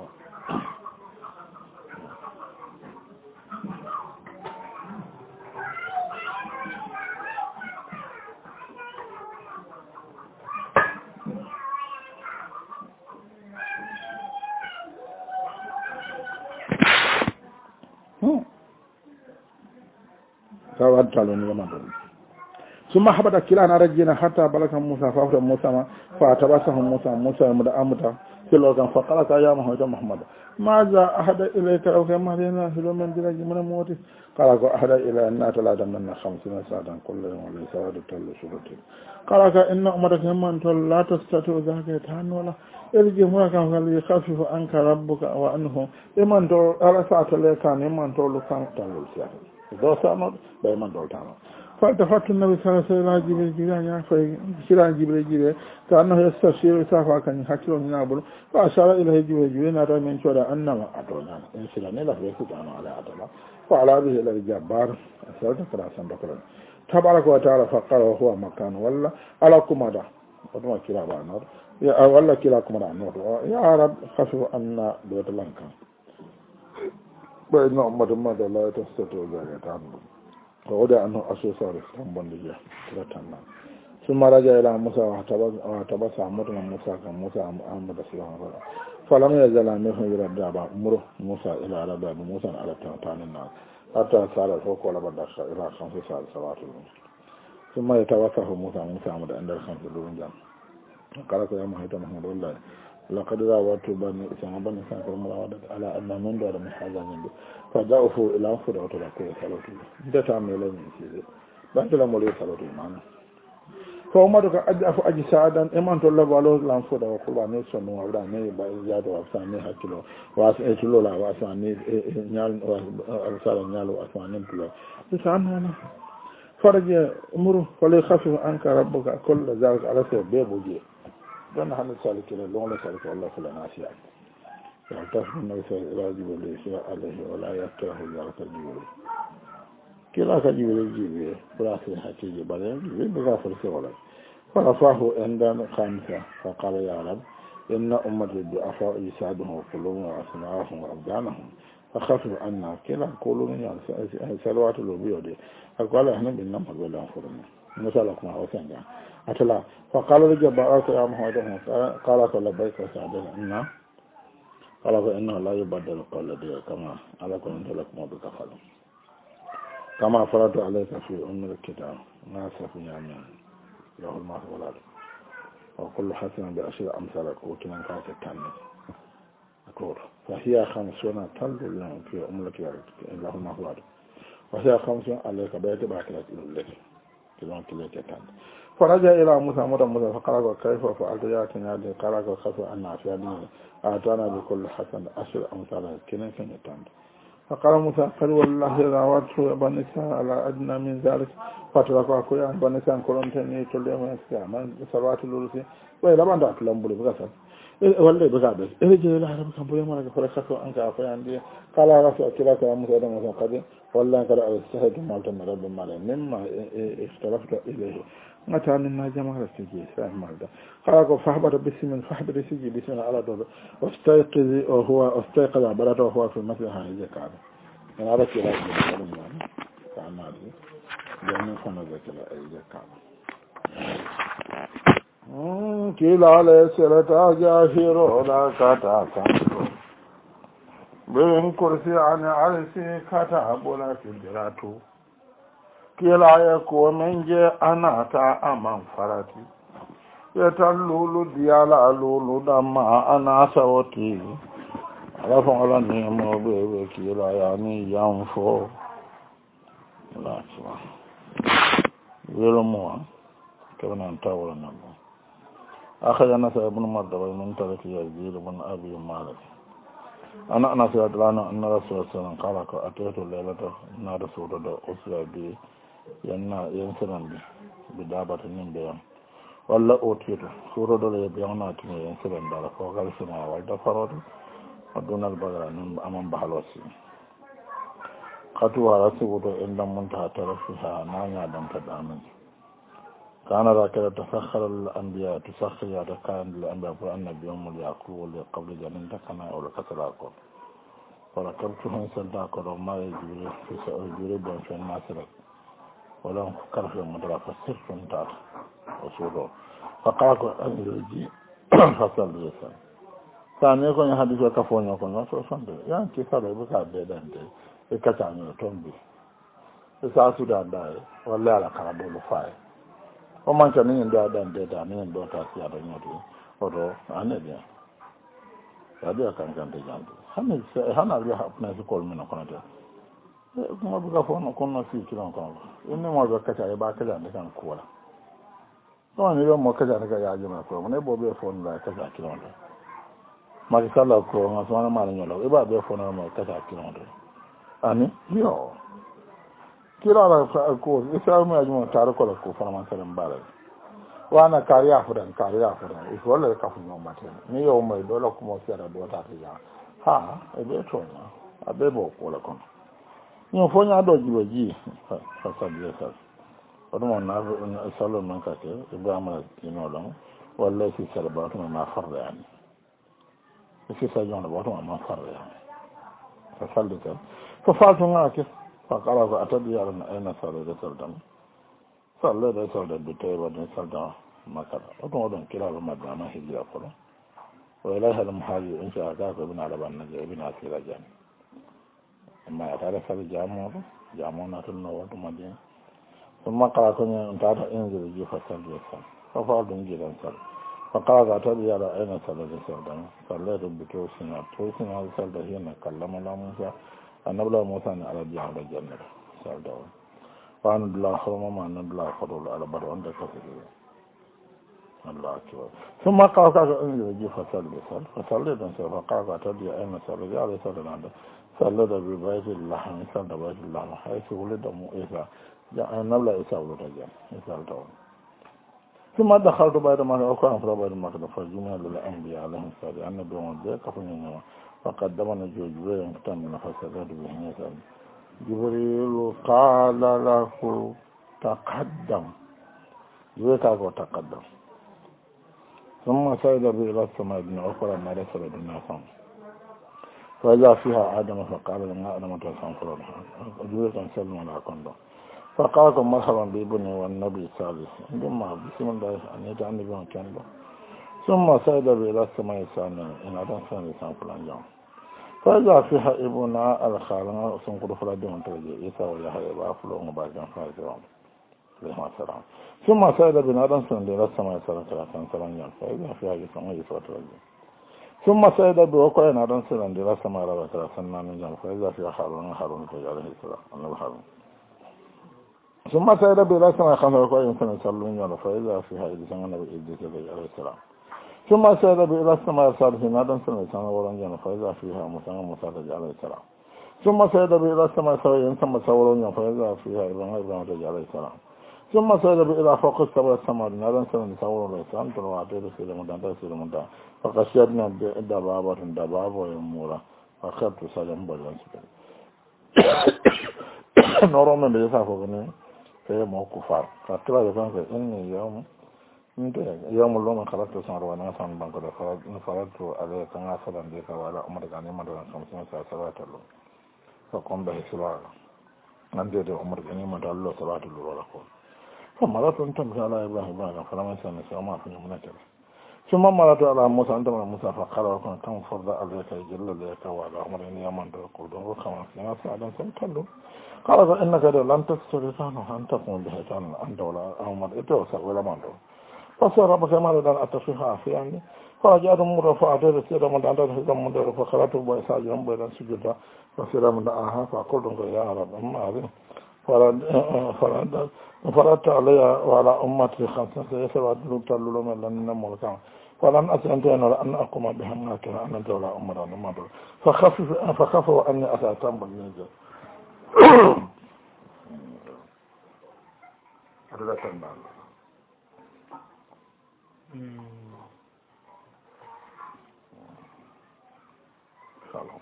kawad talon yama don summa habada kilana rajina hatta balaka musa fa fa musa ma fa tabasahu musa musa mu da amuta kilo kan fa qala ya muhammad muhammad maza ahada ilayka aw kama rena hilo men diraji mun moti qala ko ahada ila anna talada min khamsina sa'atan kullu yawmin wa sa'adu tallu surati qala ka inna ummaka man tol la tastatu zaka tanola irji mu kan kal yakhafifu anka rabbuka wa anhu iman to ala sa'ata le kan iman to lu kan tallu sa'ata do sama bay man do tama fa ta fatu nabi sallallahu alaihi wasallam jibril ya fa sira jibril jibril ta annahu yastashiru safa kan hakilo ni nabul fa ashara ila jibril jibril na ta men choda annama atona in sila ne la fe ku dama ala atala fa ala bihi la jabbar asawta kala san dokran tabaraka wa ta'ala fa qala huwa makan walla ala kumada wato kila ba no ya walla kila kumada no ya rab khafu anna do talanka bayna ummatin ma da la ta sato ga ta mu ko da annu asosare tan bande ja ratanna sun maraja ila musa wa tabas wa tabasa mutum musa kan musa amma da sallallahu alaihi falam ya zala ne hira da ba muru musa ila araba musa ala tanin na hatta sala ko ko la bada sha ila kan sai sala salatu sun mai tawassahu musa musa amma da andar kan durun jam kala ko ya mahita mahmudullah لقد راوت بني إسماعيل بني سانكر مراودة على أن من دار من هذا من دو فجاءوا إلى أنفر وتلقوا سلوته ده تعمل لهم سيدي بعد لما ليه سلوته معنا فأمرك أجأف أجسادا إمان تولب على الأنفر وقلوا نيسون وعبراني بإزياد وأفساني حكيلو وأسئلو لا وأساني نيال وأسال نيال وأساني بلو لسان هنا فرج امره وليخفف عنك ربك كل ذلك على سبب بوجه دون هن سالك لون سالك الله فلا ناسيا يعترف النبي صلى الله عليه وسلم عليه ولا يكره ذلك الجبل كلا كجبل جبل براسي حكي بعدين جبل بغافر سولا فرفعه عندنا خامسة فقال يا رب إن أمتي بأفاء يساعدهم وقلوبهم وأسماعهم وأبدانهم فخفف عنا كلا قولون يعني سلوات الوبيو دي أقول إحنا بننام ولا نفرنا نسألكم أو سنجا أتلا فقال الجبارات يا محمد قال لبيك وسعدنا إنا قال فإنه لا يبدل القول دي كما على كنت لكم بكفل كما فرض عليك في أم الكتاب ناسف يامين له الماء والأرض وكل حسن بأشياء أمثالك وكنا كاسة تاني أقول فهي خمسون تلد لهم في أم الكتاب له الماء والأرض وهي خمسون عليك بيت باكلة إلى كلام كليك تاني فرجع إلى موسى موسى موسى فقال كيف فعلت يا كنادي قال كيف أن أفعلني أعطانا بكل حسن أشر أمثالك كنا كنا تاني فقال موسى قال والله راودت بني إسرائيل على أدنى من ذلك فتركوا أخويا بني إسرائيل كلهم تني تلهم إسرائيل من صلوات اللولسي وإلى بعد ذلك لم بلي بغسل والله بغابة إرجع إلى هذا كم بلي ما لك فرشته أنك أخويا عندي قال رسول كلاك يا موسى دم موسى قديم والله قال أستهد مالت من رب مالي مما اختلفت إليه متى مما جمع السجي فاهم هذا قال فحبر باسم فحبر السجي باسم على دور واستيقظ وهو استيقظ بلده وهو في مثل هذه الكعبة أنا أردت إلى أجل كان هذه لأنه فنزك إلى أجل الكعبة كلا ليس لتجاهر ولا كتاكا بين كرسي عن عرسي كتاب ولا كدراتو كلا يكون من جاء أنا تا أمان فراتي يتلولو ديالا لولو دما أنا سوتي على فعلا نيمو بيبي كلا يعني ينفو لا سوا ويلموا كمان انتاولا نبو أخي أنا سيبن مردبا من ترك يزيد بن أبي مالك أنا أنا سيدلانا أن رسول الله صلى الله عليه وسلم قال أتيت الليلة إن رسول الله أسرى بي yanna yansiran bi bidabata nin be yan walla o tito suro dole be yana tin yansiran dala ko gal sima wal da farod adunal bagara nin amam bahalosi khatu wala subudo inda munta tarafiha nanya dan ta damin kana rakata tafakhara al anbiya tusakhira da kan al anbiya fa annabiyum yaqul qabla jamin takana wala kasara ko wala kabtu han salda ko ma yajuri fi sa'uri bon fi nasra ولهم كرف المدرة فسر فانتار وصوله فقاكوا أميرجي فصل بيسان ثاني يكون يحدث وكفون يكون وصول فانتار يعني كيسا لبكا بيدان دي إكتاني وطنبي إسا سودان داي والله على كرابو لفاي ومن كان يندو دان دي دان يندو تاسي على نيوتي ودو أنا دي هذا كان كان تجاندي هنا هنا بيها أبنى سكول منه كنت kuma buga fono kono fi kilon kono inni mo be kata e ba kala de kan kola to ni do mo kata daga ya jima ko ne bo be fono la kata kilon de ma ki sala ko ma so na ma nyolo e ba be fono mo kata kilon de ani yo kila la ko isa mo ajmo tar ko ko fama salam bala wana kariya fudan kariya fudan e wala ka fu mo mate ni yo mo do la ko mo sera do ta ya ha e be to na abe bo ko la kono ni fo nya do jibo ji fa sa bi sa odo na salo man ka ke ibrahima kino don walla si sala ba to ma farra yani si sa jona ba to ma farra yani fa sallu ta fa fa to nga ke fa kala ko atabi ya na ina salo da saldan sallu da saldan bi tay ba da saldan makala odo odo kila ba madana hijra ko wa ilaha al muhajir in sha Allah ibn araban nabi ibn asira jani amma ya tare sabi jamo jamo na tun no wato madin kuma kala ko ne ta ta in zai ji fasal da sa fa fa dun gidan sal fa kala ga ta biya da aina sal da sal da sallah da bito sina to sina sal da yana kallama la musa annabi la musa ne ala biya da jannat sal da wa an la harama ma an la fadul ala bar wanda ka fi Allah akbar kuma kala ga in zai ji fasal da sal fasal da sal fa kala ga ta biya aina sal da sal da صلى ببيت الله صلى بيت الله حيث ولد موسى nabla isa wuluta jam isa taw ثم دخلت بعد ما أقام في بعد ما كده فجمع للأنبياء عليهم السلام أن بيوم ذاك فنينا فقدمنا جبريل كتاب من فسدات به نسال جبريل قال له تقدم جبريل قال تقدم ثم صعد به إلى السماء الدنيا أخرى ما رسل الدنيا فهم فإذا فيها آدم فقال لنا آدم تسانفر جبريل كان سلم على كندا فقال مرحبا بابني والنبي الثالث ثم بسم الله أن يجعل النبي كندا ثم صعد به إلى السماء الثانية إن آدم ثاني سانفر الجام فإذا فيها ابنا الخالق سنقول فلادهم ترجع إيسا ويحيى وأفلو مباركا فاجرهم عليه السلام ثم صعد بنا آدم ثاني إلى السماء الثالثة سلام فإذا فيها يسمى يسوع ترجع ثم صعد بوقعنا آدم ثاني إلى السماء الرابعة سنان جام فإذا فيها هارون هارون عليه السلام النبي هارون ثم صعد بإلى السماء خمسة وقعين سنة سلم جام فإذا فيها إدريس النبي إدريس عليه السلام ثم صعد بإلى السماء الثالثة آدم ثاني سنة ورن جام فإذا فيها موسى موسى عليه السلام ثم صعد بإلى السماء السبعين ثم سورن جام فإذا فيها إبراهيم إبراهيم عليه السلام ثم صعد بإلى فوق السبع السماء آدم ثاني سورن عليه السلام ترواتير سيد مدان سيد مدان فقشدنا دبابة دبابة ويمورا أخذت سلام بلان سبيل نورو من بيسا فوقني في موقفار فكلا يفهم إني يوم يوم اللوم خلقت سنة وانا سنة بانكو فرقت عليه كان أصلا ديكا وعلى أمر كان يمدر خمسين سنة سبعة اللوم فقم به سبعة نندي دي أمر كان يمدر الله سبعة اللوم ولا قول فمرات انتم على إبراهيم إبراهيم فلما سنة سوما في يمنتر ثم مرات على موسى أنتم على موسى فقال وكان كم فرض عليك يجل لك وعلى أمر إني يمدر قلدون وخمسين سنة سنة قال فإنك لن تستطيع أن تقوم به أنت ولا أمر إتوسع ولا مدر فصار ربك ما لدى أتفيها في يعني فرجعت مرة فأعطيت سيرا من دعنا سيرا من دعنا فخلت بأساجا بيدا سجدا فسيرا من دعاها فقلت يا رب أما هذه فردت علي وعلى أمتي خمسة سيسر أدلوك تلولو من لن ملكا فلن أسأنتين أن أقوم بهم لكن أنا دولة أمر أنا ما دولة فخفوا أني أسأتم بالنجاة هذا تنبال خلاص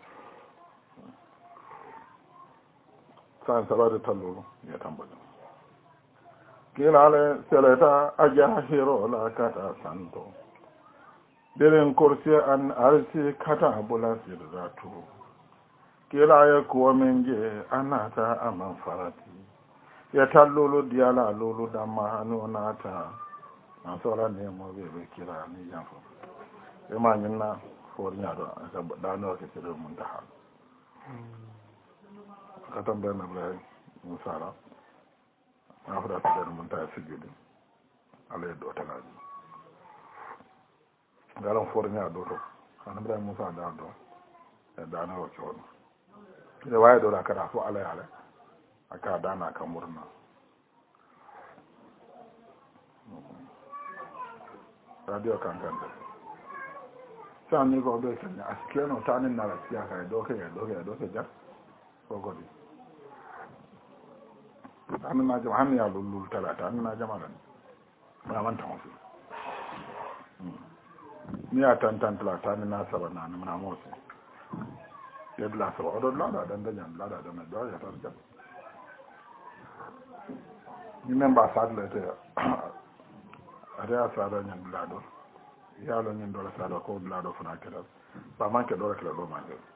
كان سبارة تلولو يتنبال قيل على سلطة أجاهر لا كتا سانتو بلن كرسي أن أرسي كتا بلا سيراتو قيل يكو من جي أنا تا أمن فراتي يتلولو ديالا لولو دمانو ناتا نصولا نيمو بيبي كيرا نيجانفو إما نينا فورنيا دو دانو كتير منتحا كتم بين إبراهيم موسى after that munta sujudi ala do talaji garan fornya do to kan ibrahim musa da do da na ro chono da waye do da kada fo ala ala aka dana kan murna radio kan kan da san ni go be san askeno tanin na la siya ka do ke do ke do ke ja ko godi أنا جماعة أنا يا لول ثلاثة أنا جماعة ما من تمشي نيا تان تان ثلاثة أنا ناس سبعة أنا من أموسي يبلا سبعة أدور لا لا دند جان لا لا دند جوا يا ترى جان نيم باسات لته أريا سادة جان بلا دور يا لون جان دور سادة كود بلا دور فنا كذا بما كدور كذا دور ما جل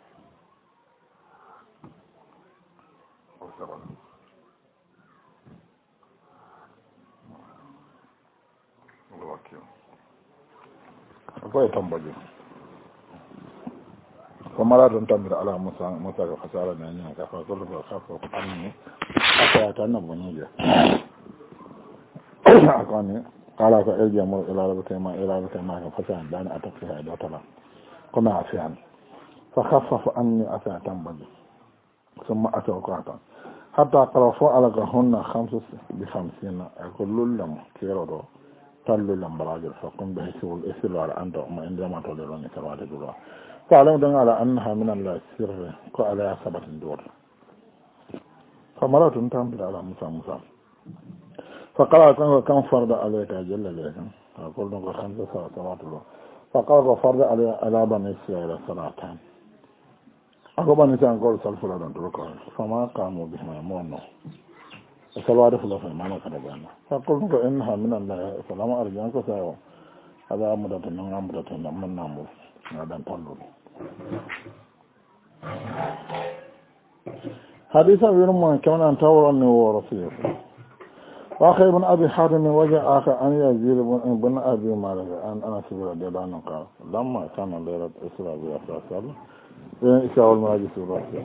أو سبعة akwai tambaye kuma radon tambira ala musa musa ga fasara na yin ka fa kullu ka fa anni aka ta nan mun yi aka ne kala ka irja mu ila rabata ma ila rabata ma ka fasa dan atafi ha da tala kuma afiyan fa khaffafa anni aka tambaye thumma atawqata hatta qarafu ala hunna khamsu bi khamsina kullu lam kirado tallu lambarajul faqum bi hisul isil ala anta ma indama tolero ni sabata dura fa'alam dan ala annaha min Allah sirr ko ala sabatin dur famaratun tambila ala musa musa فقال كم فرض عليك جل ذلك فقلت له خمس صلوات له فقال فرض علي على بني إسرائيل صلاتان أقول بني إسرائيل قول صلى الله عليه وسلم فما قاموا بهما مؤمنون صلوات الله فما نكتبنا فقلت إنها من الله فلما أرجعك سيوا هذا أمدة من أمدة من نامور هذا تنظر حديث أبي رمان كمان أن تورني ورسيه وأخي بن أبي حاتم وجه آخر أن يزيد بن أبي مالك أن أنا سبيل رضي الله عنه قال لما كان ليلة إسراء بأسرار بين إسراء والمراجس الرسول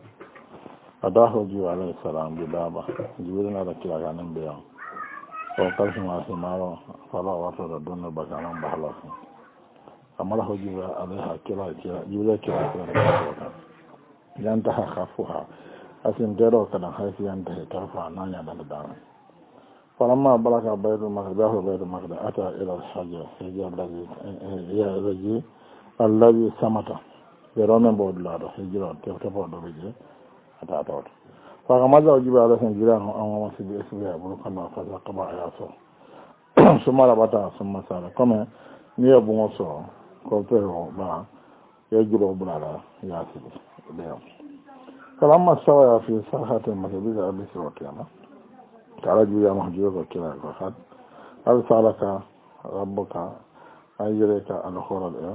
أداه جيب عليه السلام بدابة جبريل على كلا كان بيان وقال سمع سمارا فلا وصل دون بكانا بحلاسه أمره جيب عليها كلا كلا جبريل كلا كلا ينتهى خفوها أسين تيرو كان حيث ينتهي ترفع نانيا دان فلما بلغ بيت المقدس بيت المقدس أتى إلى الحجر الحجر الذي الذي الذي سمت برون بود لا الحجر تفتح بيجي أتى أتى فقام جاء جبريل عليه السلام أمام سيدي إسماعيل بركنا فذاق بعياته ثم ربطا ثم سار كما نيابو مصر كوتيرو با يجرو بلا ياسر اليوم فلما استوى في ساحة المسجد أبي سوكيانا تعالى جبريل محجوبك وكلا وخد هل سألك ربك أن يريك الأخرى اليوم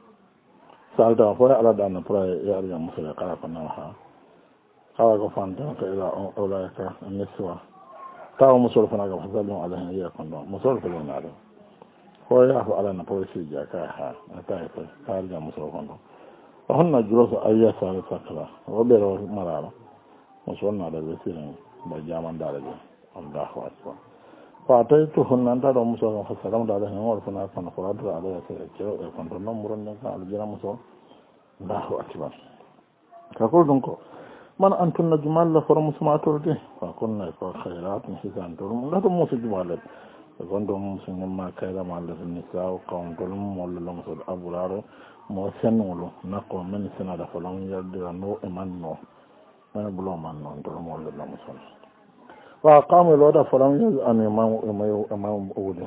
سألت أفوي على دعنا براي يأرجع مصر قال فنوها قال فانتك إلى أولئك النسوة تاو مصر فناك فسألهم عليهم إياكم مصر فلون عليهم هو يعفو على نبويسي جاكاها أتايف فارجع مصر فنوها وهن جلوس أي سال سكرة وبيرو مرارة مصرنا على الوسيلة بجامان دارجة الله أكبر فأتيتهن أنت لو مصر فسلام عليهم ورفنا فنفراد عليه سيكيو يكون نمرن على جنا مصر الله أكبر كقول دنكو من أنتن جمال لفرم سماتورتي فقلنا يكون خيرات نحسان ترم لا تموس جمال يكون دم مسلم ما كيدا مال النساء وقوم تلم ولا لمسود أبرار موسنولو نقو من سنة فلان يدر نو إمان نو من بلو من نو تلم ولا لمسود وقام الوضع فلان يدر أن إمام إمام إمام أولي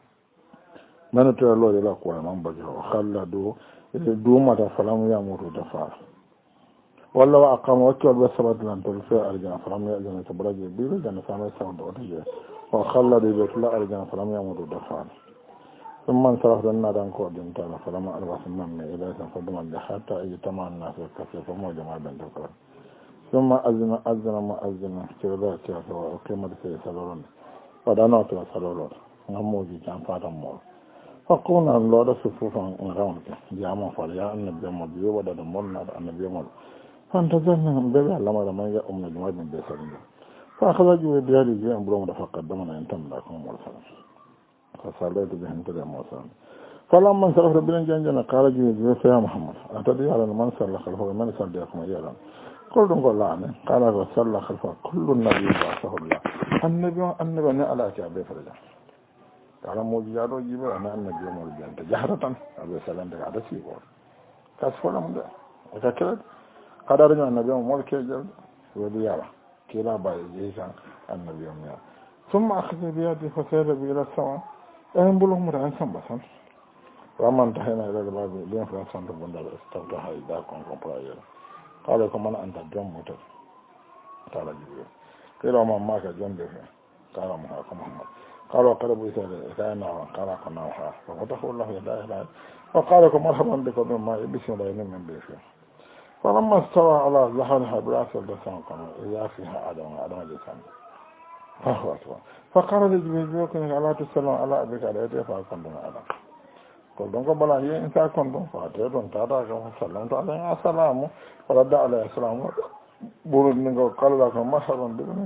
من ترى الله لا قوة إمام بجه وخلدو دوما فلان يموت دفار والله أقام وكل بسبب لن تلفي أرجع فلم يأذن تبرج بيل جن سامي سود أرجع وخلد بيت لا أرجع فلم يمر دفعا ثم انصرف لنا دان كودين تعالى فلم أربع سنين إلى سنقدم حتى اجتمع الناس كثير فما جماعة بنتكر ثم أذن أذن ما أذن كذا كذا وقيمة في سلولون ودانا كذا سلولون نموذج كان فاتم مول فقونا الله صفوفا نرامك جامع فليا النبي مولى ودنا مولنا النبي مولى فانتظرنا بلا لما لما جاء أمنا جماعة من بيسرنا فأخذ جوي بياري جاء بلوم فقدمنا انتم لكم مرسلا فصليت بهم تدى مرسلا فلما انصرف ربنا جانجنا قال جوي جوي فيها محمد أتدري على من صلى خلفه من صلى لكم إيالا قلتم قل الله قال وصلى خلفه كل النبي بعثه الله النبي النبي نعلى كعبه فرجا قال موجيادو جيبه أنا النبي مرجان تجهرة أبو سلام تقعد سيبور كاسفولا من ده وكاكلت قدرنا النبي مولك يجل وديارة كلا باي جيسا النبي مياه ثم أخذ بيدي فسير إلى السماء أهم بلوهم رأيان سنبسا وما انتهينا إلى الباب لين فرنسان تبندر استفتها إذا كون كمبراير قال لكم أنا أنت جم متر قال جبريل قيل وما ماك جم بفه قال محاكم محمد قال وقربوا إسائنا قال قناوها ففتحوا الله يداه إلهي وقال لكم مرحبا بكم مما يبسوا لين من بفه فلما استوى على ظهرها برأس اللسان قال إذا فيها عدم عدم اللسان فهو أكبر فقال لجبريل يوكنك على تسلم على أبيك على يدي فأكندنا على قلت لكم بلا هي إنسا كنتم فأتيتم تاتاكم فسلمت عليه السلام فرد عليه السلام برد منك قال لكم مرحبا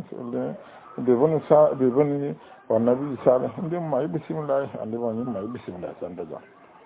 ببني ببني والنبي صالح عندما ما بسم الله عندما ما بسم الله سنتجا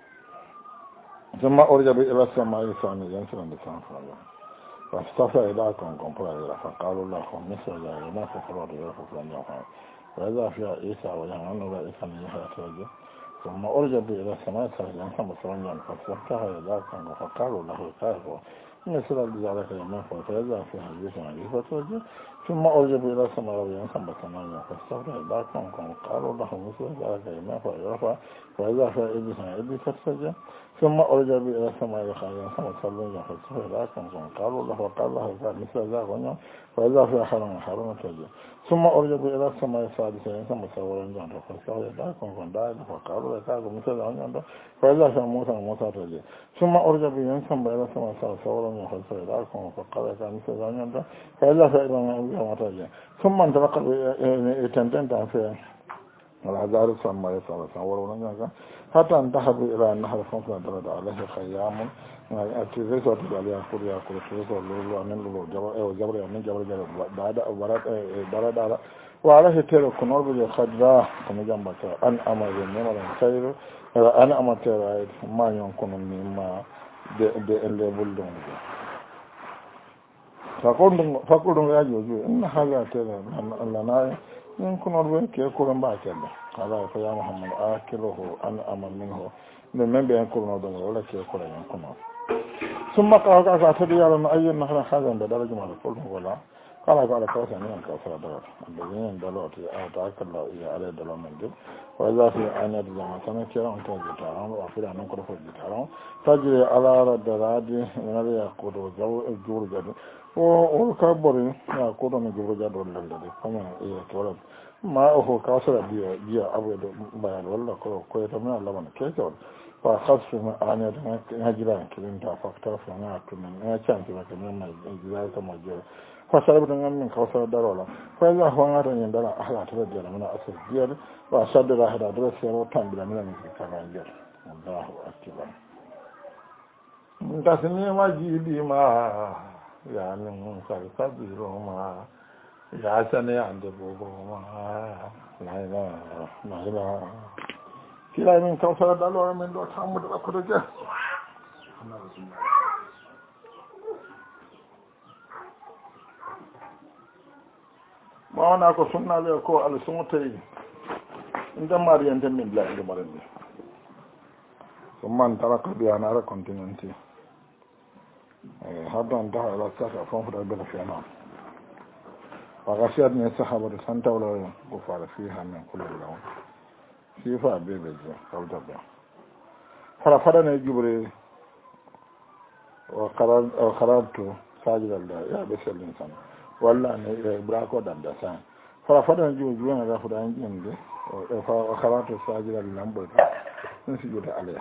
ثم أرجع إلى السماء الثانية ينسل اللسان فالله فاستفى إلىكم كمبرا فقالوا لكم مثل ذلك ما فقروا يرفض لن يفعل وإذا فيها إيسا ويهان أولئك من يحيى ثم أرجع إلى السماء الثانية ينسل اللسان فاستفى إلىكم فقالوا له كافر مثل ذلك يمن فإذا فيها إيسا ويهان ثم أرجب إلى السماء وينسم بسماء فاستغفر ذاكم قالوا له مثل ذلك ما فيرفع فإذا فإبليس إبليس فسجد ثم أرجب إلى السماء وينسم صلى فاستغفر ذاكم قالوا له وقال له مثل ذلك فإذا في حرم حرم تجد ثم أرجب إلى السماء السادسة ينسم صورا جانت فاستغفر ذاكم فقالوا له مثل ذلك فإذا في موسى موسى تجد ثم أرجب ينسم إلى السماء السادسة صورا فاستغفر ذاكم فقال له مثل ذلك فإذا في ثم انطلق تنتن في العذار ثم يسأل ثورة حتى انتهى إلى النهر فانفنا درد عليه خيام أتيزي صوت عليه أقول يا أقول تيزي لولو أن لولو جبر أن جبر جبر بعد برد برد وعليه تيرو كنور بجي خجرا كم جنبك أن أمر نمر خير أن أمر تيرو ما ينكون مما de ele buldum fakkuɗum yajoju inna haala tele lana min konoɗo ɓe ke kuro mba kelle ala ko ya mouhammad akilohu an ama min ho nde men ɓe hen kurnoɗomo wala ke kura hen kono summa kawa ka ka tadi yala no ayyen nahra haala nde daraja maɗa fulɗum wala kala ko ala kawsani hen kawsara darat ande yinen dalote awta kalla ya ala dalo men de wa iza fi anati jama tan kira on tan jitaran wa fira non ko do jitaran tajri ala radaradi nari yaqudu jaw jur jadu o o ka bori ya ko do no jur jadu lalle de kama e to ma o kawsara biya biya abu do bayan walla ko ko to na Allah man ke to fa khasfu ma anati hajira kilin ta fakta fa na tunan ya chanti ba kan mai jira ta majo fasar bin min kawsar darola fa za ho ngata nyen dara ahla ta da mana asir biyar wa sadra hada da sai ro tan bila min ka kan jar Allahu akbar nda sini ma jidi ma ya min ka ka biro ma ya sane ande bogo ma la ila la ila kila min kawsar darola min do tamu da ko da ma wana ko sunnaɓe ko ala sumo tawi ndemmaɗo yenten min bila inde moɗen ɗi so man taraka biya nara continenti haddan taha ala saka fonfuta bela fiyana waka siyatni sahabatu tan tawla ko fara fi hannen kulol law sifa bebe je kawtaɓe fara faɗane juɓre o karatu sajidal da yaɓe sellin tan walla ne brako danda sa fara fada ju ju na da fuda njinde o fa kharatu sajira lambo sun si juda alaya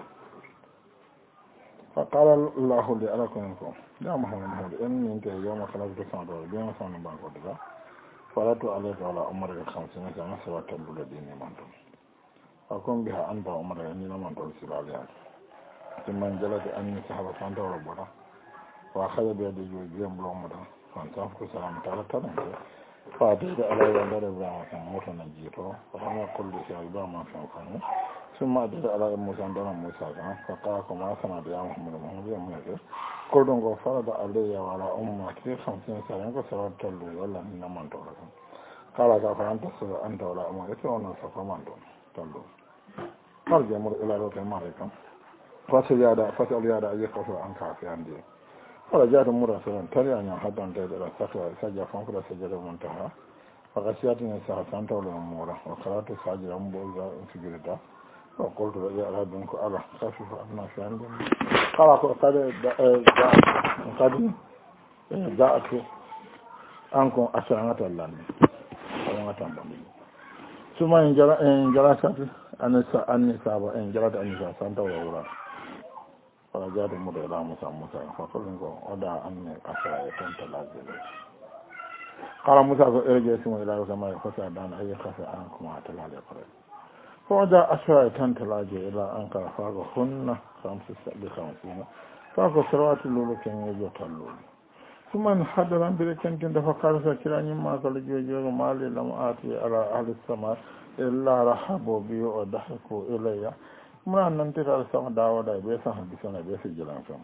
fa qala allah li alakum ya muhammad in min ta yawma khalaqtu samawati bi ma sanu ba ko da faratu alayka wala umar al khamsina sana sawata buladini manto akon biha anta umar ni na manto silaliya timman jalati anni sahaba santa wala boda wa khaya bi de ju ju mblo moda fantan ko salam taala tan faade ala wanda da ba kan moto na jito fa ma kullu shay ba ma fa kan summa da ala musa ndana musa kan fa ka ko ma sana da muhammad muhammad ya mun ke ko don go fara da alayya wala umma ke fantan salam ko salam tallu wala ni na man to kan kala ka faranta so anta wala umma ke wannan sa fa man to tallu kal jamur ila ro kan ma kan fa sai ya da fa sai ya da ayi ka so an ka fi ande wala jaatu mura so tari anya hadan de la sakwa saja fon ko sajada montaha fakasiyati ne sa santa wala mura wa karatu sajira mbo ga sigirita wa qultu ya ala dun ko ala khafifa anna fi andum kala ko kade da kadi da'atu anko asangata lande asangata bambi suma en jara en jara kati anisa anisa ba en jara anisa santa wala wura wala jaatu muda ila musa musa fa kolin ko oda anne asara e tanta lazile kala musa ko erje simo ila ko ma ko sa dan ay khasa an kuma talale ko ko oda asara e tanta lazile ila an ka fa ko hunna khamsu sabi khamsina fa ko salawatu lulu ken yo tallu suman hadaran bire kenken dafa karsa kirani ma ko jojo mali lam ati ala ahli sama illa rahabu bi o dahku ilayya muna nan tira sama dawo da bai san hadisi na bai sijiran fam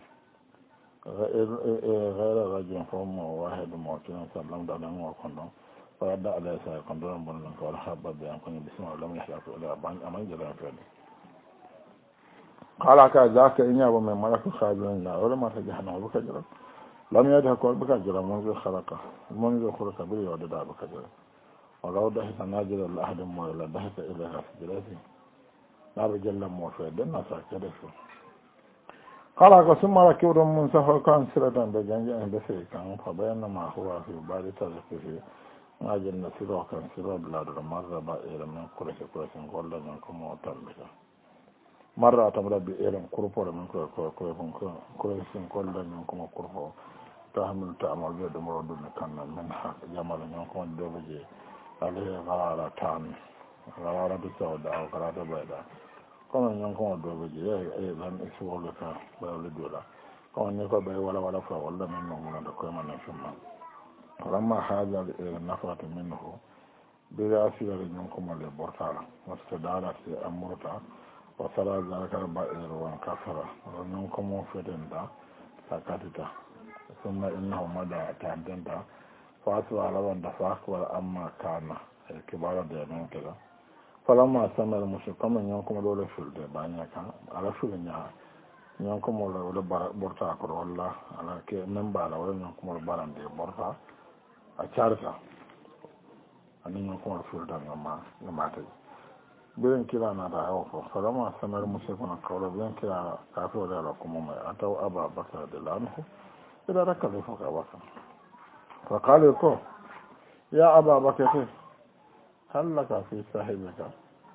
غير رجل فهم واحد موكين سلام دلهم وكندم فرد عليه ساي كندم بنن قال حب بيان كن بسم الله لم يحلف ولا بان امان جلان فعل قال كذاك ان يابو من ملك خابين لا ولا ما تجهنا وكجر lam yadha ko baka jira mun bi khalaqa mun bi khalaqa bi yawda da baka jira wala da hita najira la ahadin mo la da hita ilaha jirati na bi jalla mo fe den na sa ke da su kala ko summa rakibun mun safa kan siratan da janja da sai kan fa bayanna ma huwa fi bari tarfihi ajin na siro kan siro da da marra ba irin nan kurake kurake golla nan kuma tambata marra ta mura bi irin kurfo da nan ko ko ko ko kurake golla nan kuma kurfo ta hamil ta amal da mura dun kan nan min ha jamal nan kuma do baje alai gara tan gara da sauda o gara da bayda kuma nan kuma do baje ai zan isu wala ka ba wala dola kuma ne ko bai wala wala fa wala nan mun da ko man nan ولما هذا النفرة منه براسي لنكم للبرتالة واستدارت أمرتا وصلى ذلك البائر وانكسر ولنكم فتنتا سكتتا ثم إنه مدى تعدنتا فأسوى على وندفاق والأما كان كبار دينون كذا فلما سمع المشرك من ينكم دولة فلد بانيا كان على فلنيا ينكم ولا برتا أكبر والله على كي نمبالا ولا ينكم البارن دي برتا a carta a nin kuma sultan gama na mata birin kira na da hawa ko salama sanar musu kuna kawo birin kira kafin da kuma mai a tau aba baka da lanuhu idan raka zai fuka baka fa kale ko ya aba baka ce hallaka fi sahibika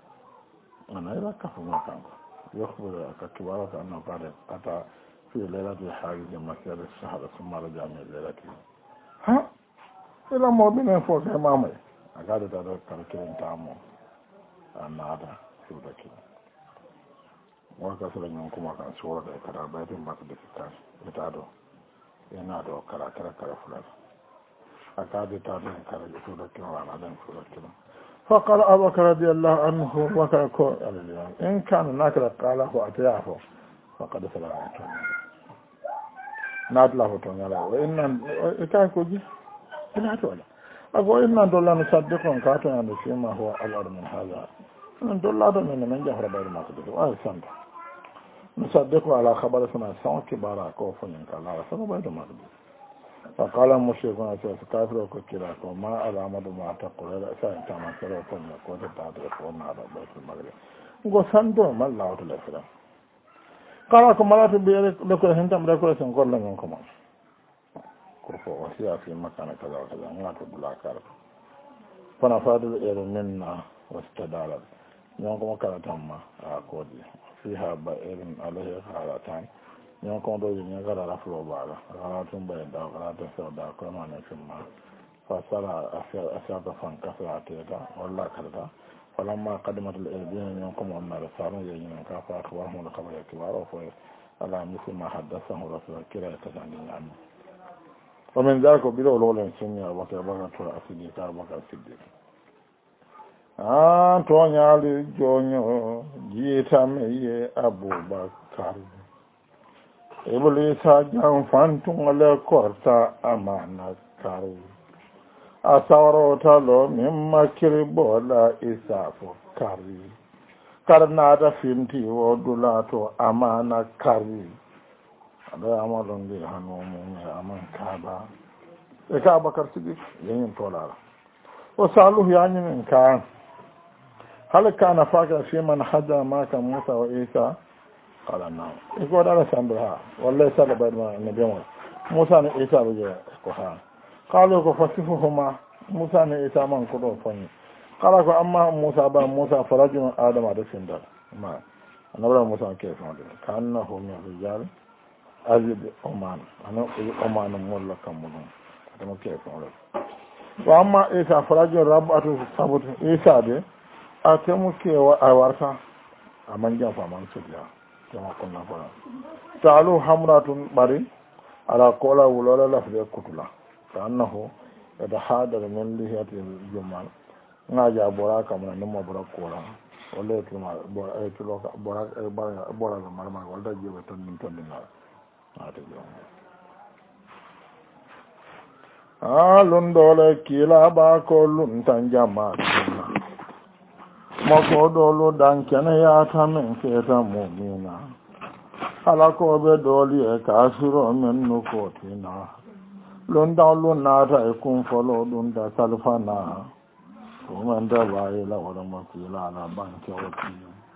ana ila kafa makan ya kuma ka kibara ka annan fada ata fi lalati hali da masiyar shahada sun mara jami'ar lalati ha ila mo bi ne fo ke mamay aga da da karkirin tamo anada su da ki wa ka sala nyon kuma kan sura da kada ba tin ba da fitar ita do yana do kara kara kara fulan aka da ta da kara da su da ki wa na dan su da ki fa qala abu bakr radiyallahu anhu wa ka ko in kana nakra qala hu atayahu faqad salama nadla hu to ngala wa inna ita ko ji ina to ala ago inna dolla no saddaqon ka to ande sima huwa al-ard min hada in dolla do min men jahra bayr ma to wa sanda no saddaqo ala khabar sama sa kibara ko funin kala sa bayr ma to fa qala mushrikuna ta kafiru ko kira ko ma alamadu ma ta qura sa ta ma sero ko ne ko ta ta ko na da bayr magre go sando malla to la fira kala ko malatu bi le ko hentam da ko sen golla ngon ko ma kurfo wasiya fi makana kaza kaza ngata bulakar fana fadul irin na wastadala nyon ko kala tamma a kodi fiha ba irin alaihi halatan nyon ko do yin gara la flo bala halatun ba da halatun sa da ko ma ne fimma fa sala asya asya ta fan kasra ta walla karda falamma qadimat al-irdin nyon ko mo na rasulun yin ka fa akhbar mu khabar kibar fa ala misli ma haddathahu rasul kira ta dan nan ومن ذلك بلو لولا سنيا وكبرنا ترى أسدي كاربك أسدي أنتو نيالي جونيو جيتا مي أبو بكر إبليس جان فانتون لكورتا أمانا كارو أسارو تلو مما كريبولا إسافو كاري كارنادا فينتي ودولاتو أمانا كاري ada amalon de hanu mun aman kaba e ka bakar sidi yin tolara o salu yani min ka hal kana faka fi man hada ma ka Musa wa Isa qala na e ko dala sambha wallahi sala bayr ma nabi Musa ne Isa buje ko ha qalu ko fasifuhuma Musa ne Isa man ko do fani qala ko amma Musa ba Musa farajun Adam da sindal ma anabra Musa ke fa kana hu min rijal azid oman ana oman molla kamudum dama ke ko wa amma Isa farajun rabatu sabut Isa de atemu ke wa awarta amanja fa man sudiya kama kunna fara talu hamratun bari ala kola wulala lafde kutula annahu yatahadar min lihiyati al-jumal ngaja bora kamna nimo bora kola wala tuma bora ay tulo bora bora bora marma wala jebe tan min tan na ate jo alun dole kila ba ko lun tan jama mo ko dolo dan kene ya tamen ke ta mu'mina ala ko be doli e kasiro men no ko tina lon daw lon naata e kun folo ɗum da salfana koman da wayi la wala makila ala banke wati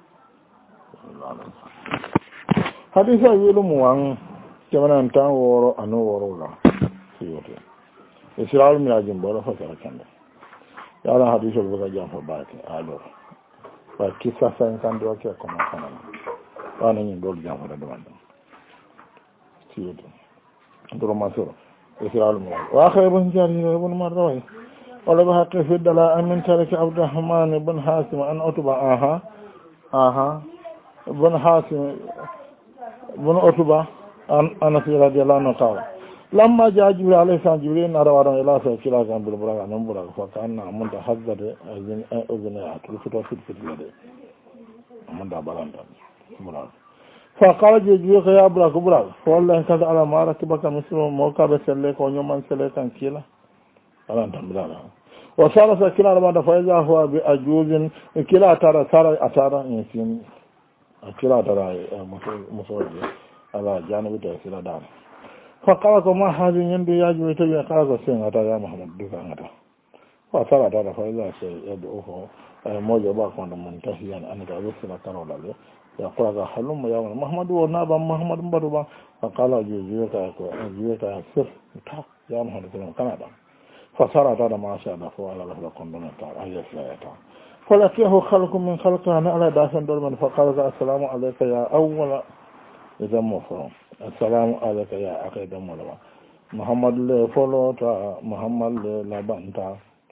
hadisa wilu mu wan kemanan tan woro anu woro la siyote israel mi ajin boro fa kala kanda yala hadisa bu ga jam fa baake alo fa kisa san kan do ke ko ma kana wana ni dol jam fa do wanda siyote ndoro ma soro israel mu wa khaybun jari ibn marrawai wala ba haqqi fi dala amin taraka abdurrahman ibn hasim an utba aha aha ibn hasim ibn utba an anas radiyallahu anhu qala lamma jaa jibril alayhi salam jibril narawaran ila sa kila kan bil buraga nan buraga fa kana mun da hazzade azin azin atul fito fit fit lade mun da balanda buraga fa qala jibril ya buraga buraga wallahi kada ala ma rakibaka mislu mawka be selle ko nyoman selle kan kila alanta buraga wa sara sa kila ba da faiza huwa bi ajuzin kila tara tara atara in sin kila tara muso ala janibi ta sila dara fa qala ko ma hajin yanda ya ji ta ya qala ko sai ngata ya muhammad duka ngata fa sara dara fa ila sai ya do ho mojo ba ko da mun tahiyan an ga wasila karo lalle ya qala ga halum ya muhammad wa na ba muhammad mbadu ba fa qala ji ji ta ko ji ta sir ta ya muhammad kana da fa sara dara ma sha Allah fa ala la kon don ta ayya ya ta فلقيه خلق من خلقه أنا على دافن دول من فقال السلام عليك يا أول إذا مفهوم السلام عليك يا أخي دم ولا محمد له فلوتا محمد له لبنتا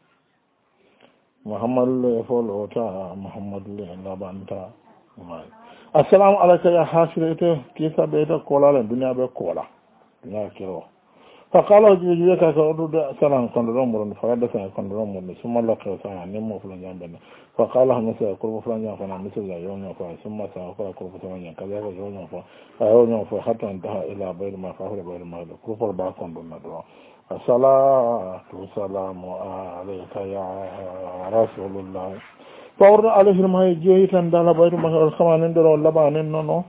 محمد له فلوتا محمد له لبنتا السلام عليك يا حاشر إته كيف بيت كولا الدنيا بكولا الدنيا كيرو فقال جوجي كا كودو سلام كندرون مرن فرد سان كندرون مرن ثم لك سان نمو فلان جامبنا فقال هم سي كرو فلان جام فنا مثل يوم يوم ثم سان كرو كرو فلان جام كذا يوم يوم فايوم يوم حتى انتهى الى بير ما فاهل بير ما كرو فل با كندون دو الصلاه والسلام عليك يا رسول الله فورد عليه ما يجي تندال بير ما الخمان ندرو لبان نونو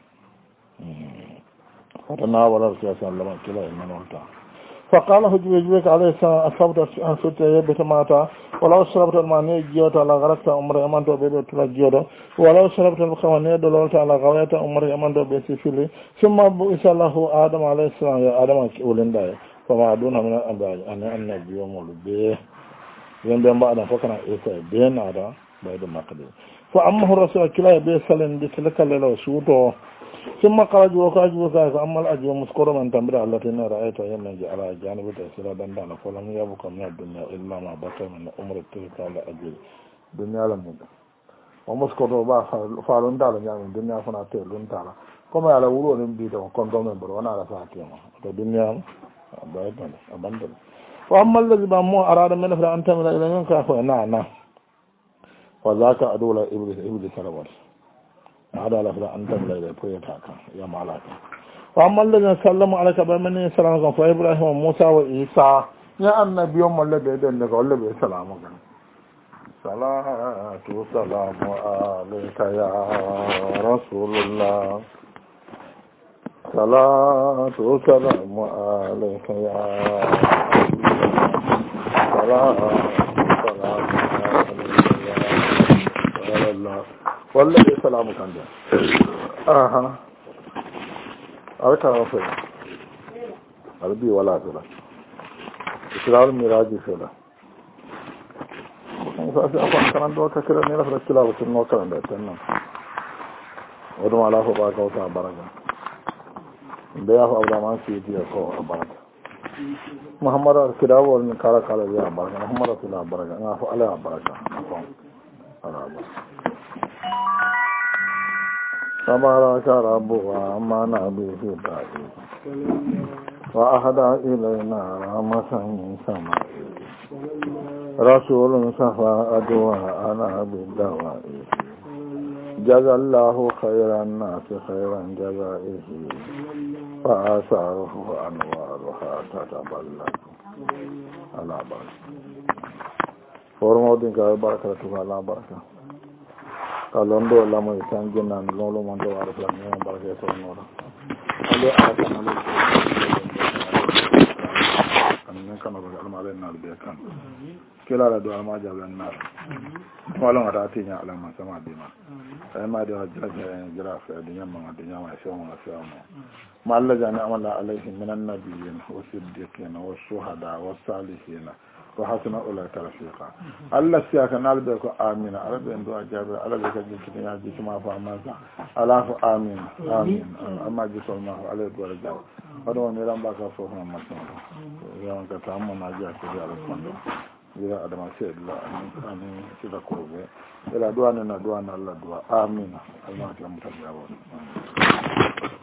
فتناول الكاس لما كلا من ولتا فقال هجوجك عليه السلام أصبت أن ستة بتماتا ولو شربت الماني جيوتا على غرقت عمر يمان تو بيبي تلا جيوتا ولو شربت الخواني دلولتا على غويتا عمر يمان تو بيسفلي ثم بئس الله آدم عليه السلام يا آدم ولندا فما دون من الأنبياء أن النبي يوم البيه ينبغي بعد فكنا إيسا بين هذا بعد ما قدر فأمه الرسول كلا بيسلن بتلك الليلة وشوطه ثم قال جو قال جو قال أما الأجر مسكور من تمر التي رأيت يمن على جانب تسير دندان فلم يبق من الدنيا إلا ما بقي من عمر تلك على أجل الدنيا لم يبق ومسكور با فالون دال يعني الدنيا فنا تلون دال كما على ولو نبيت وكون كم بر وانا على ساكيما الدنيا بعدنا أبندل وأما الذي بمو أراد من فلا أنت من إلى من كافو نعم نعم وذاك أدول إبليس إبليس سلوات هذا لا فلا أنت من إلى بيتك يا مالك وأما الذين سلموا عليك بمن سلامكم فإبراهيم وموسى وإيسى يا النبي يوم الذي يدلك والذي سلامك صلاة وسلام عليك يا رسول الله صلاة وسلام عليك يا صلاة وسلام عليك يا الله والذي سلامك عند آها أركا وفي أربي ولا تلا إسرائيل ميراجي فيلا فأسي أفضل كان دوا كثيرا نيلا في الكلا وسنو كان بيتنا ودم على فباك وطا بركة بياه أبرامان سيدي أكو بركة محمد الكراب والنكارا كالا بياه بركة محمد الكراب بركة نافو عليها بركة أفضل على بركة تبارك ربها ما نبي في دائي وأهدى إلينا رحمة من سماء رسول صفى أدواءنا بالدواء جزى الله خير الناس خيرا جزائه فآثاره أنوارها تتبلد على بركة فرمودين كالبركة على بركة kalondo lamo itangena lolo mando wala plan barke so nora ale aka nalo anin kana ba almare na be kan kila da do alma jabe na wala ngata tinya alama sama bima ay ma da jaja jira fa dunya ma dunya ma sai mu sai mu ma Allah jana amala alaihim minan nabiyyin wa siddiqin wa shuhada wa salihin wa hasuna ulaika rafiqa Allah siya kan albe ko amina albe ndo ajabe albe ka jikin ya ji kuma fa manza ala fa amin amin amma ji to ma albe ko raja wado ne ran ba ka fo ma ma ya ka ta amma na ji ko ya rafondo ila adama sai Allah amin shi da ko be ila duwa na duwa na Allah duwa amin Allah ya mutabiya wa